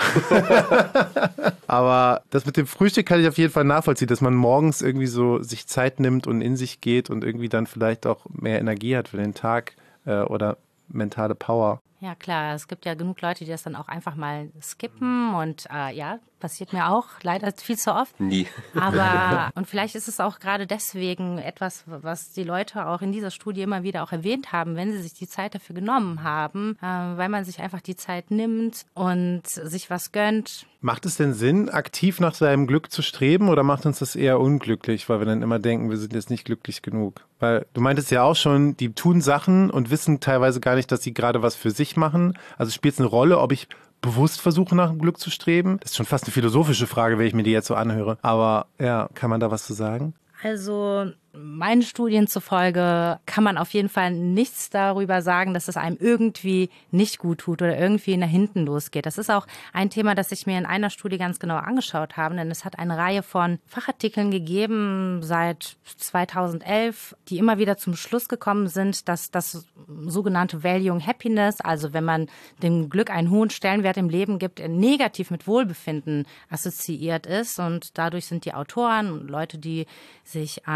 Aber das mit dem Frühstück kann ich auf jeden Fall nachvollziehen, dass man morgens irgendwie so sich Zeit nimmt und in sich geht und irgendwie dann vielleicht auch mehr Energie hat für den Tag äh, oder mentale Power. Ja klar, es gibt ja genug Leute, die das dann auch einfach mal skippen und äh, ja, passiert mir auch leider viel zu oft. Nie. Aber, und vielleicht ist es auch gerade deswegen etwas, was die Leute auch in dieser Studie immer wieder auch erwähnt haben, wenn sie sich die Zeit dafür genommen haben, äh, weil man sich einfach die Zeit nimmt und sich was gönnt. Macht es denn Sinn, aktiv nach seinem Glück zu streben oder macht uns das eher unglücklich, weil wir dann immer denken, wir sind jetzt nicht glücklich genug? Weil du meintest ja auch schon, die tun Sachen und wissen teilweise gar nicht, dass sie gerade was für sich machen. Also spielt es eine Rolle, ob ich bewusst versuche, nach dem Glück zu streben? Das ist schon fast eine philosophische Frage, wenn ich mir die jetzt so anhöre. Aber ja, kann man da was zu sagen? Also meinen Studien zufolge kann man auf jeden Fall nichts darüber sagen, dass es einem irgendwie nicht gut tut oder irgendwie nach hinten losgeht. Das ist auch ein Thema, das ich mir in einer Studie ganz genau angeschaut habe, denn es hat eine Reihe von Fachartikeln gegeben seit zweitausendelf, die immer wieder zum Schluss gekommen sind, dass das sogenannte Valuing Happiness, also wenn man dem Glück einen hohen Stellenwert im Leben gibt, negativ mit Wohlbefinden assoziiert ist. Und dadurch sind die Autoren und Leute, die sich äh, mit diesem Konzept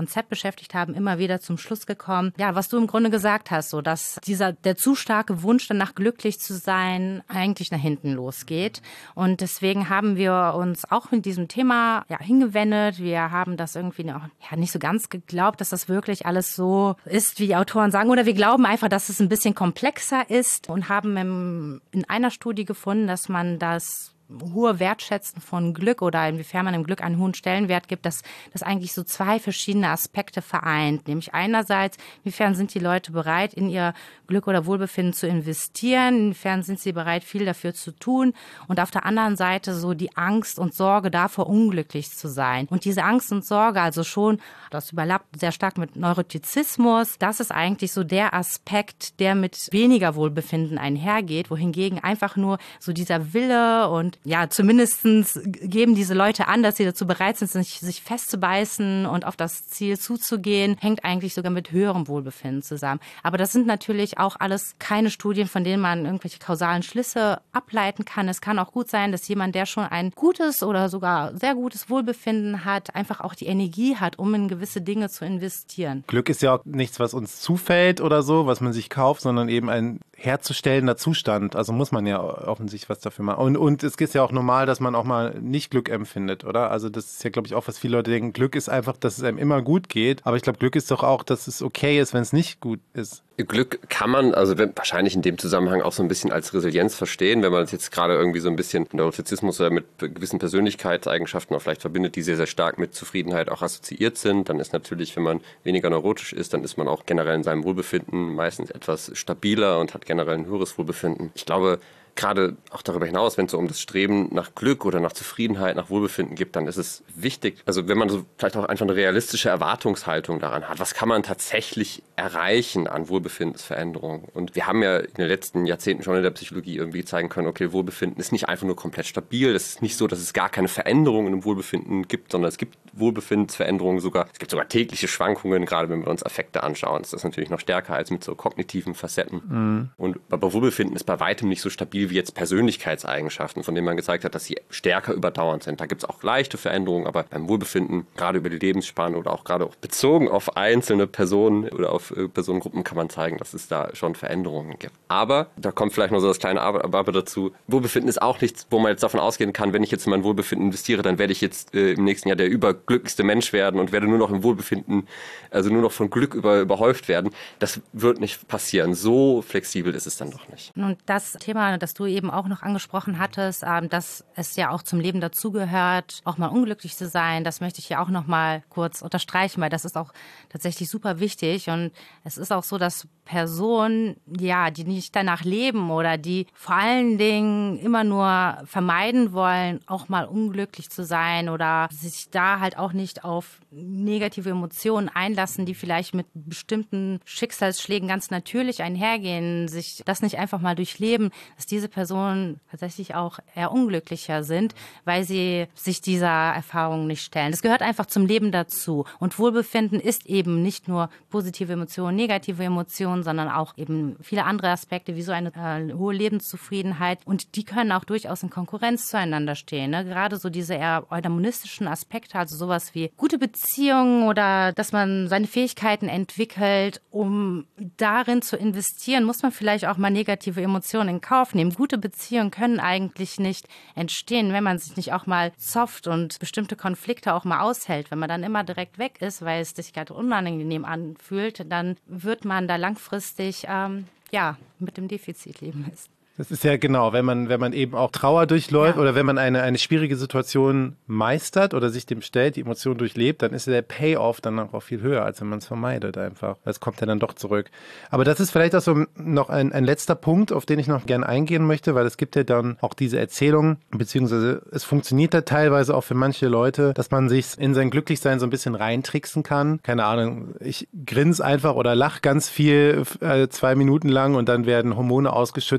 Konzept beschäftigt haben, immer wieder zum Schluss gekommen, ja, was du im Grunde gesagt hast, so dass dieser, der zu starke Wunsch danach glücklich zu sein, eigentlich nach hinten losgeht. Und deswegen haben wir uns auch mit diesem Thema ja, hingewendet. Wir haben das irgendwie auch, ja, nicht so ganz geglaubt, dass das wirklich alles so ist, wie die Autoren sagen. Oder wir glauben einfach, dass es ein bisschen komplexer ist und haben im, in einer Studie gefunden, dass man das hohe Wertschätzen von Glück oder inwiefern man dem Glück einen hohen Stellenwert gibt, dass das eigentlich so zwei verschiedene Aspekte vereint. Nämlich einerseits, inwiefern sind die Leute bereit, in ihr Glück oder Wohlbefinden zu investieren, inwiefern sind sie bereit, viel dafür zu tun und auf der anderen Seite so die Angst und Sorge davor, unglücklich zu sein. Und diese Angst und Sorge, also schon, das überlappt sehr stark mit Neurotizismus, das ist eigentlich so der Aspekt, der mit weniger Wohlbefinden einhergeht, wohingegen einfach nur so dieser Wille und ja, zumindestens geben diese Leute an, dass sie dazu bereit sind, sich, sich festzubeißen und auf das Ziel zuzugehen, hängt eigentlich sogar mit höherem Wohlbefinden zusammen. Aber das sind natürlich auch alles keine Studien, von denen man irgendwelche kausalen Schlüsse ableiten kann. Es kann auch gut sein, dass jemand, der schon ein gutes oder sogar sehr gutes Wohlbefinden hat, einfach auch die Energie hat, um in gewisse Dinge zu investieren. Glück ist ja auch nichts, was uns zufällt oder so, was man sich kauft, sondern eben ein herzustellender Zustand. Also muss man ja offensichtlich was dafür machen. Und, und es ist ja auch normal, dass man auch mal nicht Glück empfindet, oder? Also das ist ja, glaube ich, auch, was viele Leute denken. Glück ist einfach, dass es einem immer gut geht. Aber ich glaube, Glück ist doch auch, dass es okay ist, wenn es nicht gut ist. Glück kann man, also wahrscheinlich in dem Zusammenhang auch so ein bisschen als Resilienz verstehen, wenn man es jetzt gerade irgendwie so ein bisschen Neurotizismus oder mit gewissen Persönlichkeitseigenschaften auch vielleicht verbindet, die sehr, sehr stark mit Zufriedenheit auch assoziiert sind. Dann ist natürlich, wenn man weniger neurotisch ist, dann ist man auch generell in seinem Wohlbefinden meistens etwas stabiler und hat generell ein höheres Wohlbefinden. Ich glaube, gerade auch darüber hinaus, wenn es so um das Streben nach Glück oder nach Zufriedenheit, nach Wohlbefinden gibt, dann ist es wichtig, also wenn man so vielleicht auch einfach eine realistische Erwartungshaltung daran hat, was kann man tatsächlich erreichen an Wohlbefindensveränderungen? Und wir haben ja in den letzten Jahrzehnten schon in der Psychologie irgendwie zeigen können, okay, Wohlbefinden ist nicht einfach nur komplett stabil, es ist nicht so, dass es gar keine Veränderungen im Wohlbefinden gibt, sondern es gibt Wohlbefindensveränderungen sogar, es gibt sogar tägliche Schwankungen, gerade wenn wir uns Affekte anschauen. Das ist natürlich noch stärker als mit so kognitiven Facetten. Mhm. Und aber Wohlbefinden ist bei weitem nicht so stabil wie jetzt Persönlichkeitseigenschaften, von denen man gezeigt hat, dass sie stärker überdauernd sind. Da gibt es auch leichte Veränderungen, aber beim Wohlbefinden, gerade über die Lebensspanne oder auch gerade auch bezogen auf einzelne Personen oder auf Personengruppen, kann man zeigen, dass es da schon Veränderungen gibt. Aber, da kommt vielleicht noch so das kleine Aber, Aber dazu, Wohlbefinden ist auch nichts, wo man jetzt davon ausgehen kann, wenn ich jetzt in mein Wohlbefinden investiere, dann werde ich jetzt äh, im nächsten Jahr der überglücklichste Mensch werden und werde nur noch im Wohlbefinden, also nur noch von Glück über, überhäuft werden. Das wird nicht passieren. So flexibel ist es dann doch nicht. Und das Thema, das du eben auch noch angesprochen hattest, dass es ja auch zum Leben dazugehört, auch mal unglücklich zu sein, das möchte ich hier auch noch mal kurz unterstreichen, weil das ist auch tatsächlich super wichtig und es ist auch so, dass Personen, ja, die nicht danach leben oder die vor allen Dingen immer nur vermeiden wollen, auch mal unglücklich zu sein oder sich da halt auch nicht auf negative Emotionen einlassen, die vielleicht mit bestimmten Schicksalsschlägen ganz natürlich einhergehen, sich das nicht einfach mal durchleben, dass diese Personen tatsächlich auch eher unglücklicher sind, weil sie sich dieser Erfahrung nicht stellen. Das gehört einfach zum Leben dazu. Und Wohlbefinden ist eben nicht nur positive Emotionen, negative Emotionen, sondern auch eben viele andere Aspekte, wie so eine äh, hohe Lebenszufriedenheit. Und die können auch durchaus in Konkurrenz zueinander stehen. Ne? Gerade so diese eher eudamonistischen Aspekte, also sowas wie gute Beziehungen oder dass man seine Fähigkeiten entwickelt, um darin zu investieren, muss man vielleicht auch mal negative Emotionen in Kauf nehmen. Gute Beziehungen können eigentlich nicht entstehen, wenn man sich nicht auch mal zofft und bestimmte Konflikte auch mal aushält. Wenn man dann immer direkt weg ist, weil es sich gerade unangenehm anfühlt, dann wird man da langfristig ähm, ja, mit dem Defizit leben müssen. Das ist ja genau, wenn man, wenn man eben auch Trauer durchläuft ja. oder wenn man eine, eine schwierige Situation meistert oder sich dem stellt, die Emotion durchlebt, dann ist der Payoff dann auch viel höher, als wenn man es vermeidet einfach. Das kommt ja dann doch zurück. Aber das ist vielleicht auch so noch ein, ein letzter Punkt, auf den ich noch gerne eingehen möchte, weil es gibt ja dann auch diese Erzählung, beziehungsweise es funktioniert da teilweise auch für manche Leute, dass man sich in sein Glücklichsein so ein bisschen reintricksen kann. Keine Ahnung, ich grinse einfach oder lach ganz viel äh, zwei Minuten lang und dann werden Hormone ausgeschüttet und dann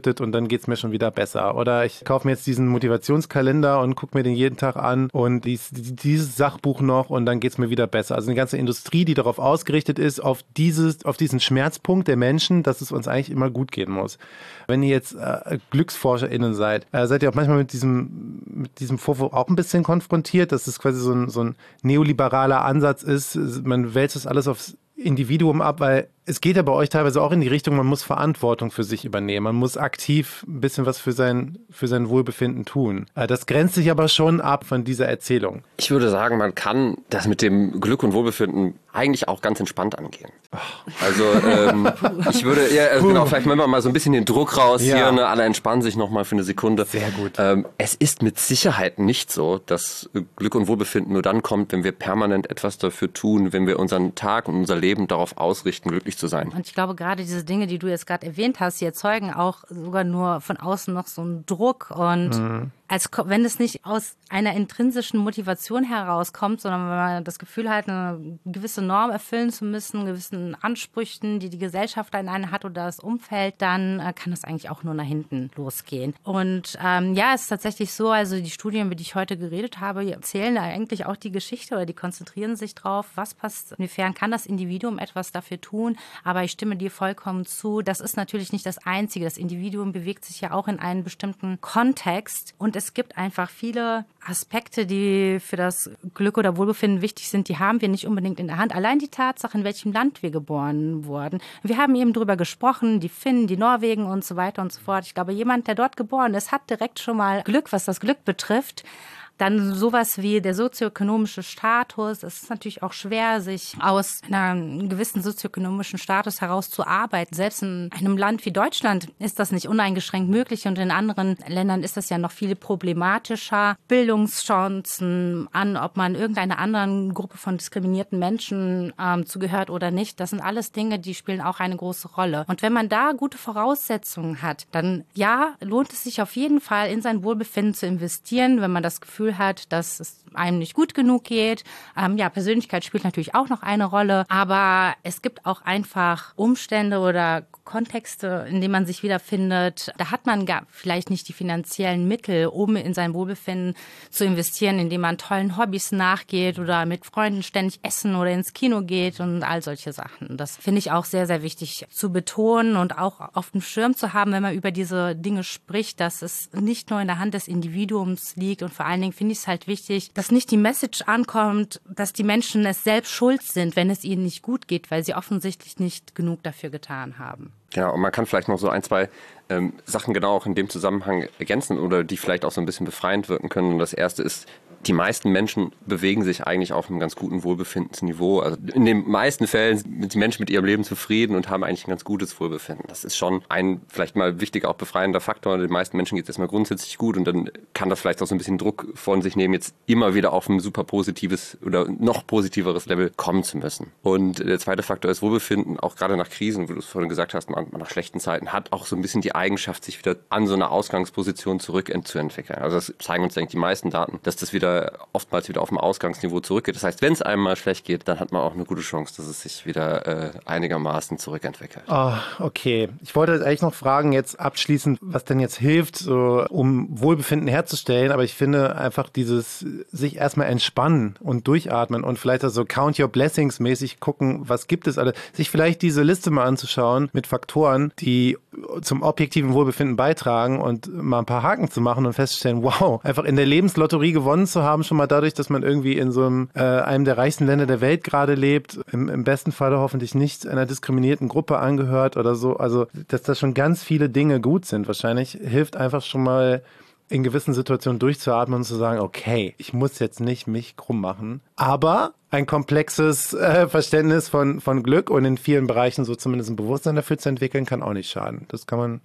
dann geht's mir schon wieder besser. Oder ich kaufe mir jetzt diesen Motivationskalender und gucke mir den jeden Tag an und dies, dieses Sachbuch noch und dann geht's mir wieder besser. Also eine ganze Industrie, die darauf ausgerichtet ist, auf dieses, auf diesen Schmerzpunkt der Menschen, dass es uns eigentlich immer gut gehen muss. Wenn ihr jetzt äh, GlücksforscherInnen seid, äh, seid ihr auch manchmal mit diesem, mit diesem Vorwurf auch ein bisschen konfrontiert, dass es quasi so ein, so ein neoliberaler Ansatz ist. Man wälzt das alles aufs Individuum ab, weil es geht ja bei euch teilweise auch in die Richtung, man muss Verantwortung für sich übernehmen. Man muss aktiv ein bisschen was für sein, für sein Wohlbefinden tun. Das grenzt sich aber schon ab von dieser Erzählung. Ich würde sagen, man kann das mit dem Glück und Wohlbefinden eigentlich auch ganz entspannt angehen. Also ähm, ich würde, ja, also genau, vielleicht nehmen wir mal so ein bisschen den Druck raus ja. hier, ne? Alle entspannen sich nochmal für eine Sekunde. Sehr gut. Ähm, es ist mit Sicherheit nicht so, dass Glück und Wohlbefinden nur dann kommt, wenn wir permanent etwas dafür tun, wenn wir unseren Tag und unser Leben darauf ausrichten, glücklich zu sein. Und ich glaube, gerade diese Dinge, die du jetzt gerade erwähnt hast, die erzeugen auch sogar nur von außen noch so einen Druck und mhm. als wenn es nicht aus einer intrinsischen Motivation herauskommt, sondern wenn man das Gefühl hat, eine gewisse Norm erfüllen zu müssen, gewissen Ansprüchen, die die Gesellschaft an einen hat oder das Umfeld, dann äh, kann das eigentlich auch nur nach hinten losgehen. Und ähm, ja, es ist tatsächlich so, also die Studien, über die ich heute geredet habe, erzählen eigentlich auch die Geschichte oder die konzentrieren sich drauf, was passt, inwiefern kann das Individuum etwas dafür tun, aber ich stimme dir vollkommen zu, das ist natürlich nicht das Einzige. Das Individuum bewegt sich ja auch in einem bestimmten Kontext und es gibt einfach viele Aspekte, die für das Glück oder Wohlbefinden wichtig sind, die haben wir nicht unbedingt in der Hand. Allein die Tatsache, in welchem Land wir geboren wurden. Wir haben eben drüber gesprochen, die Finnen, die Norwegen und so weiter und so fort. Ich glaube, jemand, der dort geboren ist, hat direkt schon mal Glück, was das Glück betrifft. Dann sowas wie der sozioökonomische Status. Es ist natürlich auch schwer, sich aus einem gewissen sozioökonomischen Status heraus zu arbeiten. Selbst in einem Land wie Deutschland ist das nicht uneingeschränkt möglich und in anderen Ländern ist das ja noch viel problematischer. Bildungschancen an, ob man irgendeiner anderen Gruppe von diskriminierten Menschen ähm, zugehört oder nicht, das sind alles Dinge, die spielen auch eine große Rolle. Und wenn man da gute Voraussetzungen hat, dann ja, lohnt es sich auf jeden Fall, in sein Wohlbefinden zu investieren, wenn man das Gefühl hat, dass es einem nicht gut genug geht. Ähm, ja, Persönlichkeit spielt natürlich auch noch eine Rolle, aber es gibt auch einfach Umstände oder Kontexte, in denen man sich wiederfindet. Da hat man gar vielleicht nicht die finanziellen Mittel, um in sein Wohlbefinden zu investieren, indem man tollen Hobbys nachgeht oder mit Freunden ständig essen oder ins Kino geht und all solche Sachen. Das finde ich auch sehr, sehr wichtig zu betonen und auch auf dem Schirm zu haben, wenn man über diese Dinge spricht, dass es nicht nur in der Hand des Individuums liegt und vor allen Dingen finde ich es halt wichtig, dass nicht die Message ankommt, dass die Menschen es selbst schuld sind, wenn es ihnen nicht gut geht, weil sie offensichtlich nicht genug dafür getan haben. Genau, und man kann vielleicht noch so ein, zwei ähm, Sachen genau auch in dem Zusammenhang ergänzen oder die vielleicht auch so ein bisschen befreiend wirken können. Und das erste ist, die meisten Menschen bewegen sich eigentlich auf einem ganz guten Wohlbefindensniveau. Also in den meisten Fällen sind die Menschen mit ihrem Leben zufrieden und haben eigentlich ein ganz gutes Wohlbefinden. Das ist schon ein vielleicht mal wichtiger, auch befreiender Faktor. Den meisten Menschen geht es erstmal grundsätzlich gut und dann kann das vielleicht auch so ein bisschen Druck von sich nehmen, jetzt immer wieder auf ein super positives oder noch positiveres Level kommen zu müssen. Und der zweite Faktor ist Wohlbefinden, auch gerade nach Krisen, wie du es vorhin gesagt hast, nach schlechten Zeiten, hat auch so ein bisschen die Eigenschaft, sich wieder an so eine Ausgangsposition zurückzuentwickeln. Also das zeigen uns, denke ich, die meisten Daten, dass das wieder oftmals wieder auf dem Ausgangsniveau zurückgeht. Das heißt, wenn es einem mal schlecht geht, dann hat man auch eine gute Chance, dass es sich wieder äh, einigermaßen zurückentwickelt. Oh, okay. Ich wollte eigentlich noch fragen, jetzt abschließend, was denn jetzt hilft, so, um Wohlbefinden herzustellen, aber ich finde einfach dieses sich erstmal entspannen und durchatmen und vielleicht also Count Your Blessings mäßig gucken, was gibt es alles, sich vielleicht diese Liste mal anzuschauen mit Faktoren, die zum objektiven Wohlbefinden beitragen und mal ein paar Haken zu machen und festzustellen, wow, einfach in der Lebenslotterie gewonnen zu haben, schon mal dadurch, dass man irgendwie in so einem, äh, einem der reichsten Länder der Welt gerade lebt, im, im besten Falle hoffentlich nicht einer diskriminierten Gruppe angehört oder so, also dass da schon ganz viele Dinge gut sind. Wahrscheinlich hilft einfach schon mal in gewissen Situationen durchzuatmen und zu sagen, okay, ich muss jetzt nicht mich krumm machen, aber ein komplexes äh, Verständnis von, von Glück und in vielen Bereichen so zumindest ein Bewusstsein dafür zu entwickeln, kann auch nicht schaden. Das kann man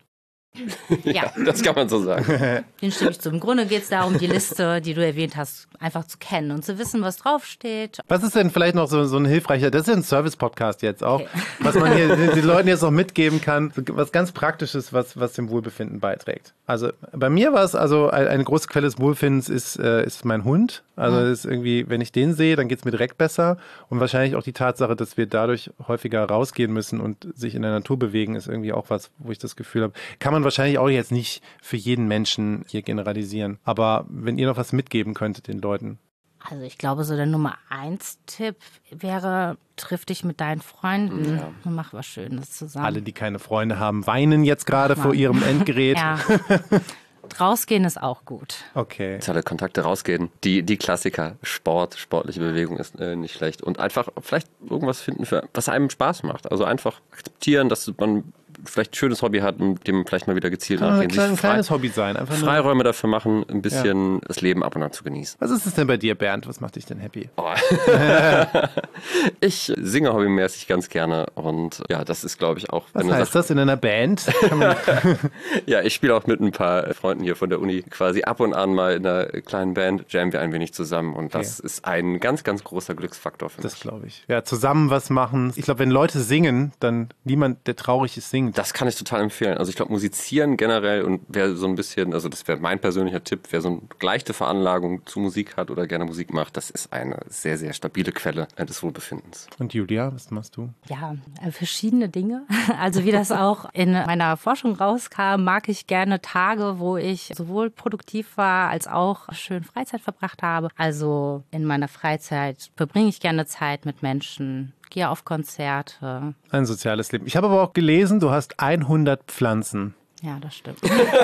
ja, das kann man so sagen. Den stimme ich zu. Im Grunde geht es darum, die Liste, die du erwähnt hast, einfach zu kennen und zu wissen, was draufsteht. Was ist denn vielleicht noch so, so ein hilfreicher, das ist ja ein Service-Podcast jetzt auch, okay. Was man hier den, den Leuten jetzt noch mitgeben kann, was ganz Praktisches, was, was dem Wohlbefinden beiträgt. Also bei mir war es, also eine große Quelle des Wohlbefindens ist, äh, ist mein Hund. Also das ist irgendwie, wenn ich den sehe, dann geht es mir direkt besser. Und wahrscheinlich auch die Tatsache, dass wir dadurch häufiger rausgehen müssen und sich in der Natur bewegen, ist irgendwie auch was, wo ich das Gefühl habe, kann man man wahrscheinlich auch jetzt nicht für jeden Menschen hier generalisieren. Aber wenn ihr noch was mitgeben könntet den Leuten. Also ich glaube, so der Nummer eins Tipp wäre, triff dich mit deinen Freunden Ja. und mach was Schönes zusammen. Alle, die keine Freunde haben, weinen jetzt gerade vor ihrem Endgerät. Ja. Rausgehen ist auch gut. Okay. Soziale Kontakte rausgehen. Die, die Klassiker. Sport, sportliche Bewegung ist äh, nicht schlecht. Und einfach vielleicht irgendwas finden, für, was einem Spaß macht. Also einfach akzeptieren, dass man vielleicht ein schönes Hobby hat, mit dem man vielleicht mal wieder gezielt Kann ein, nachgehen. klein, ein Sich frei, kleines Hobby sein. Einfach nur. Freiräume dafür machen, ein bisschen das Leben ab und an zu genießen. Was ist es denn bei dir, Bernd? Was macht dich denn happy? Oh. Ich singe hobbymäßig ganz gerne und ja, das ist, glaube ich, auch... Was wenn du heißt sagst, das in einer Band? Kann man ja, ich spiele auch mit ein paar Freunden hier von der Uni quasi ab und an mal in einer kleinen Band, jammen wir ein wenig zusammen und das Okay. ist ein ganz, ganz großer Glücksfaktor für das mich. glaube ich. Ja, zusammen was machen. Ich glaube, wenn Leute singen, dann niemand, der traurig ist, singt. Das kann ich total empfehlen. Also ich glaube, musizieren generell und wer so ein bisschen, also das wäre mein persönlicher Tipp, wer so eine leichte Veranlagung zu Musik hat oder gerne Musik macht, das ist eine sehr, sehr stabile Quelle des Wohlbefindens. Und Julia, was machst du? Ja, äh, verschiedene Dinge. Also wie das auch in meiner Forschung rauskam, mag ich gerne Tage, wo ich sowohl produktiv war, als auch schön Freizeit verbracht habe. Also in meiner Freizeit verbringe ich gerne Zeit mit Menschen, gehe auf Konzerte. Ein soziales Leben. Ich habe aber auch gelesen, du hast hundert Pflanzen. Ja, das stimmt.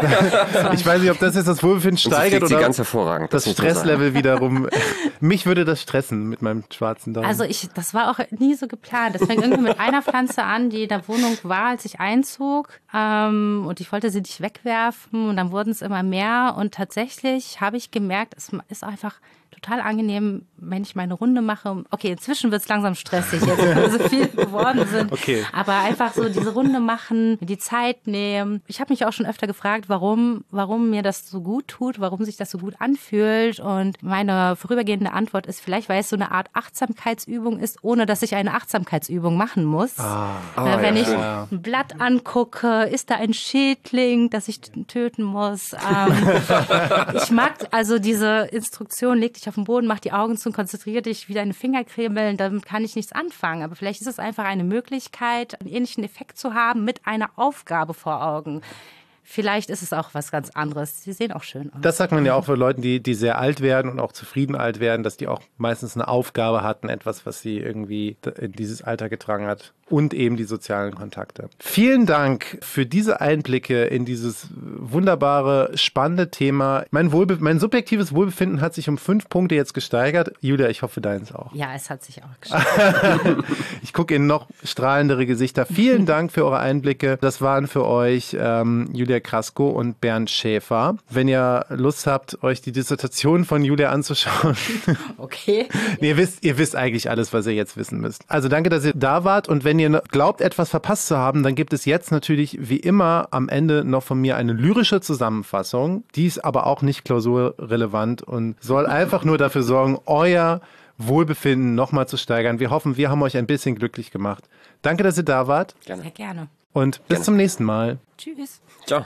Ich weiß nicht, ob das jetzt das Wohlbefinden Und sie steigert pflegt sie oder ganz hervorragend. das muss man sagen. Stresslevel wiederum. Mich würde das stressen mit meinem schwarzen Daumen. Also ich, das war auch nie so geplant. Das fing irgendwie mit einer Pflanze an, die in der Wohnung war, als ich einzog. Ähm, und ich wollte sie nicht wegwerfen. Und dann wurden es immer mehr. Und tatsächlich habe ich gemerkt, es ist einfach total angenehm, wenn ich meine Runde mache. Okay, inzwischen wird es langsam stressig, jetzt weil so viel geworden sind. Okay. Aber einfach so diese Runde machen, mir die Zeit nehmen. Ich habe mich auch schon öfter gefragt, warum, warum mir das so gut tut, warum sich das so gut anfühlt. Und meine vorübergehende Antwort ist vielleicht, weil es so eine Art Achtsamkeitsübung ist, ohne dass ich eine Achtsamkeitsübung machen muss. Ah. Äh, wenn ja, ich schön. ein Blatt angucke, ist da ein Schädling, das ich töten muss. Ähm, ich mag also diese Instruktion, leg dich auf den Boden, mach die Augen zu und konzentriere dich, wie deine Finger kribbeln, damit kann ich nichts anfangen. Aber vielleicht ist es einfach eine Möglichkeit, einen ähnlichen Effekt zu haben mit einer Aufgabe vor Augen. Vielleicht ist es auch was ganz anderes. Sie sehen auch schön aus. Das sagt man ja auch für Leute, die, die sehr alt werden und auch zufrieden alt werden, dass die auch meistens eine Aufgabe hatten, etwas, was sie irgendwie in dieses Alter getragen hat. Und eben die sozialen Kontakte. Vielen Dank für diese Einblicke in dieses wunderbare, spannende Thema. Mein, Wohlbe- mein subjektives Wohlbefinden hat sich um fünf Punkte jetzt gesteigert. Julia, ich hoffe, deins auch. Ja, es hat sich auch geschafft. Ich gucke in noch strahlendere Gesichter. Vielen Dank für eure Einblicke. Das waren für euch ähm, Julia Krasko und Bernd Schäfer. Wenn ihr Lust habt, euch die Dissertation von Julia anzuschauen. Okay. ihr wisst, ihr wisst eigentlich alles, was ihr jetzt wissen müsst. Also danke, dass ihr da wart. Und wenn ihr glaubt, etwas verpasst zu haben, dann gibt es jetzt natürlich wie immer am Ende noch von mir eine lyrische Zusammenfassung. Die ist aber auch nicht klausurrelevant und soll einfach nur dafür sorgen, euer Wohlbefinden nochmal zu steigern. Wir hoffen, wir haben euch ein bisschen glücklich gemacht. Danke, dass ihr da wart Gerne. Sehr gerne. und bis Gerne. zum nächsten Mal. Tschüss. Ciao.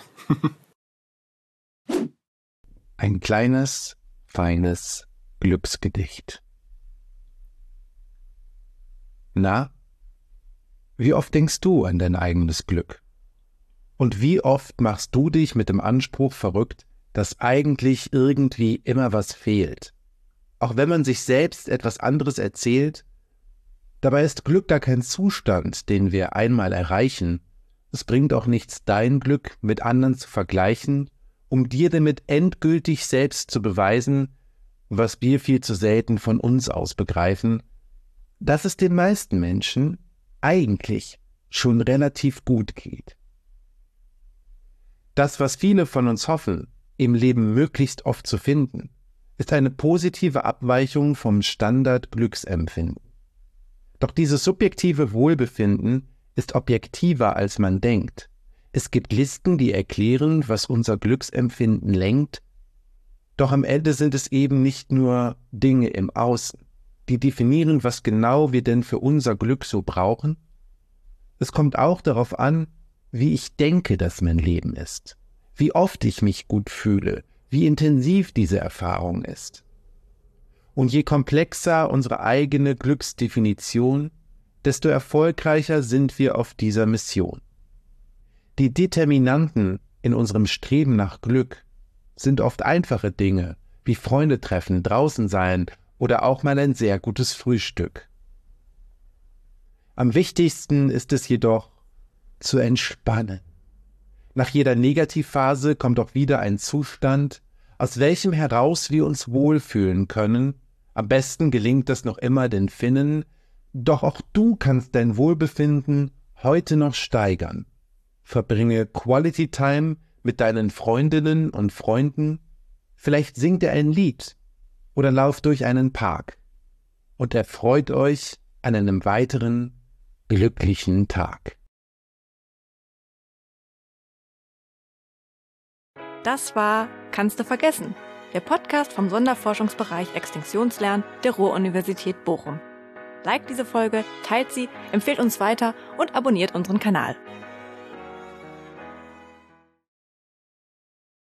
Ein kleines, feines Glücksgedicht. Na, wie oft denkst du an dein eigenes Glück? Und wie oft machst du dich mit dem Anspruch verrückt, dass eigentlich irgendwie immer was fehlt? Auch wenn man sich selbst etwas anderes erzählt, dabei ist Glück gar kein Zustand, den wir einmal erreichen. Es bringt auch nichts, dein Glück mit anderen zu vergleichen, um dir damit endgültig selbst zu beweisen, was wir viel zu selten von uns aus begreifen, dass es den meisten Menschen eigentlich schon relativ gut geht. Das, was viele von uns hoffen, im Leben möglichst oft zu finden, ist eine positive Abweichung vom Standard-Glücksempfinden. Doch dieses subjektive Wohlbefinden ist objektiver, als man denkt. Es gibt Listen, die erklären, was unser Glücksempfinden lenkt, doch am Ende sind es eben nicht nur Dinge im Außen, die definieren, was genau wir denn für unser Glück so brauchen. Es kommt auch darauf an, wie ich denke, dass mein Leben ist, wie oft ich mich gut fühle, wie intensiv diese Erfahrung ist. Und je komplexer unsere eigene Glücksdefinition, desto erfolgreicher sind wir auf dieser Mission. Die Determinanten in unserem Streben nach Glück sind oft einfache Dinge, wie Freunde treffen, draußen sein oder auch mal ein sehr gutes Frühstück. Am wichtigsten ist es jedoch, zu entspannen. Nach jeder Negativphase kommt auch wieder ein Zustand, aus welchem heraus wir uns wohlfühlen können. Am besten gelingt das noch immer den Finnen, doch auch du kannst dein Wohlbefinden heute noch steigern. Verbringe Quality Time mit deinen Freundinnen und Freunden, vielleicht singt ihr ein Lied oder lauft durch einen Park und erfreut euch an einem weiteren glücklichen Tag. Das war Kannst du vergessen? Der Podcast vom Sonderforschungsbereich Extinktionslernen der Ruhr-Universität Bochum. Liked diese Folge, teilt sie, empfehlt uns weiter und abonniert unseren Kanal.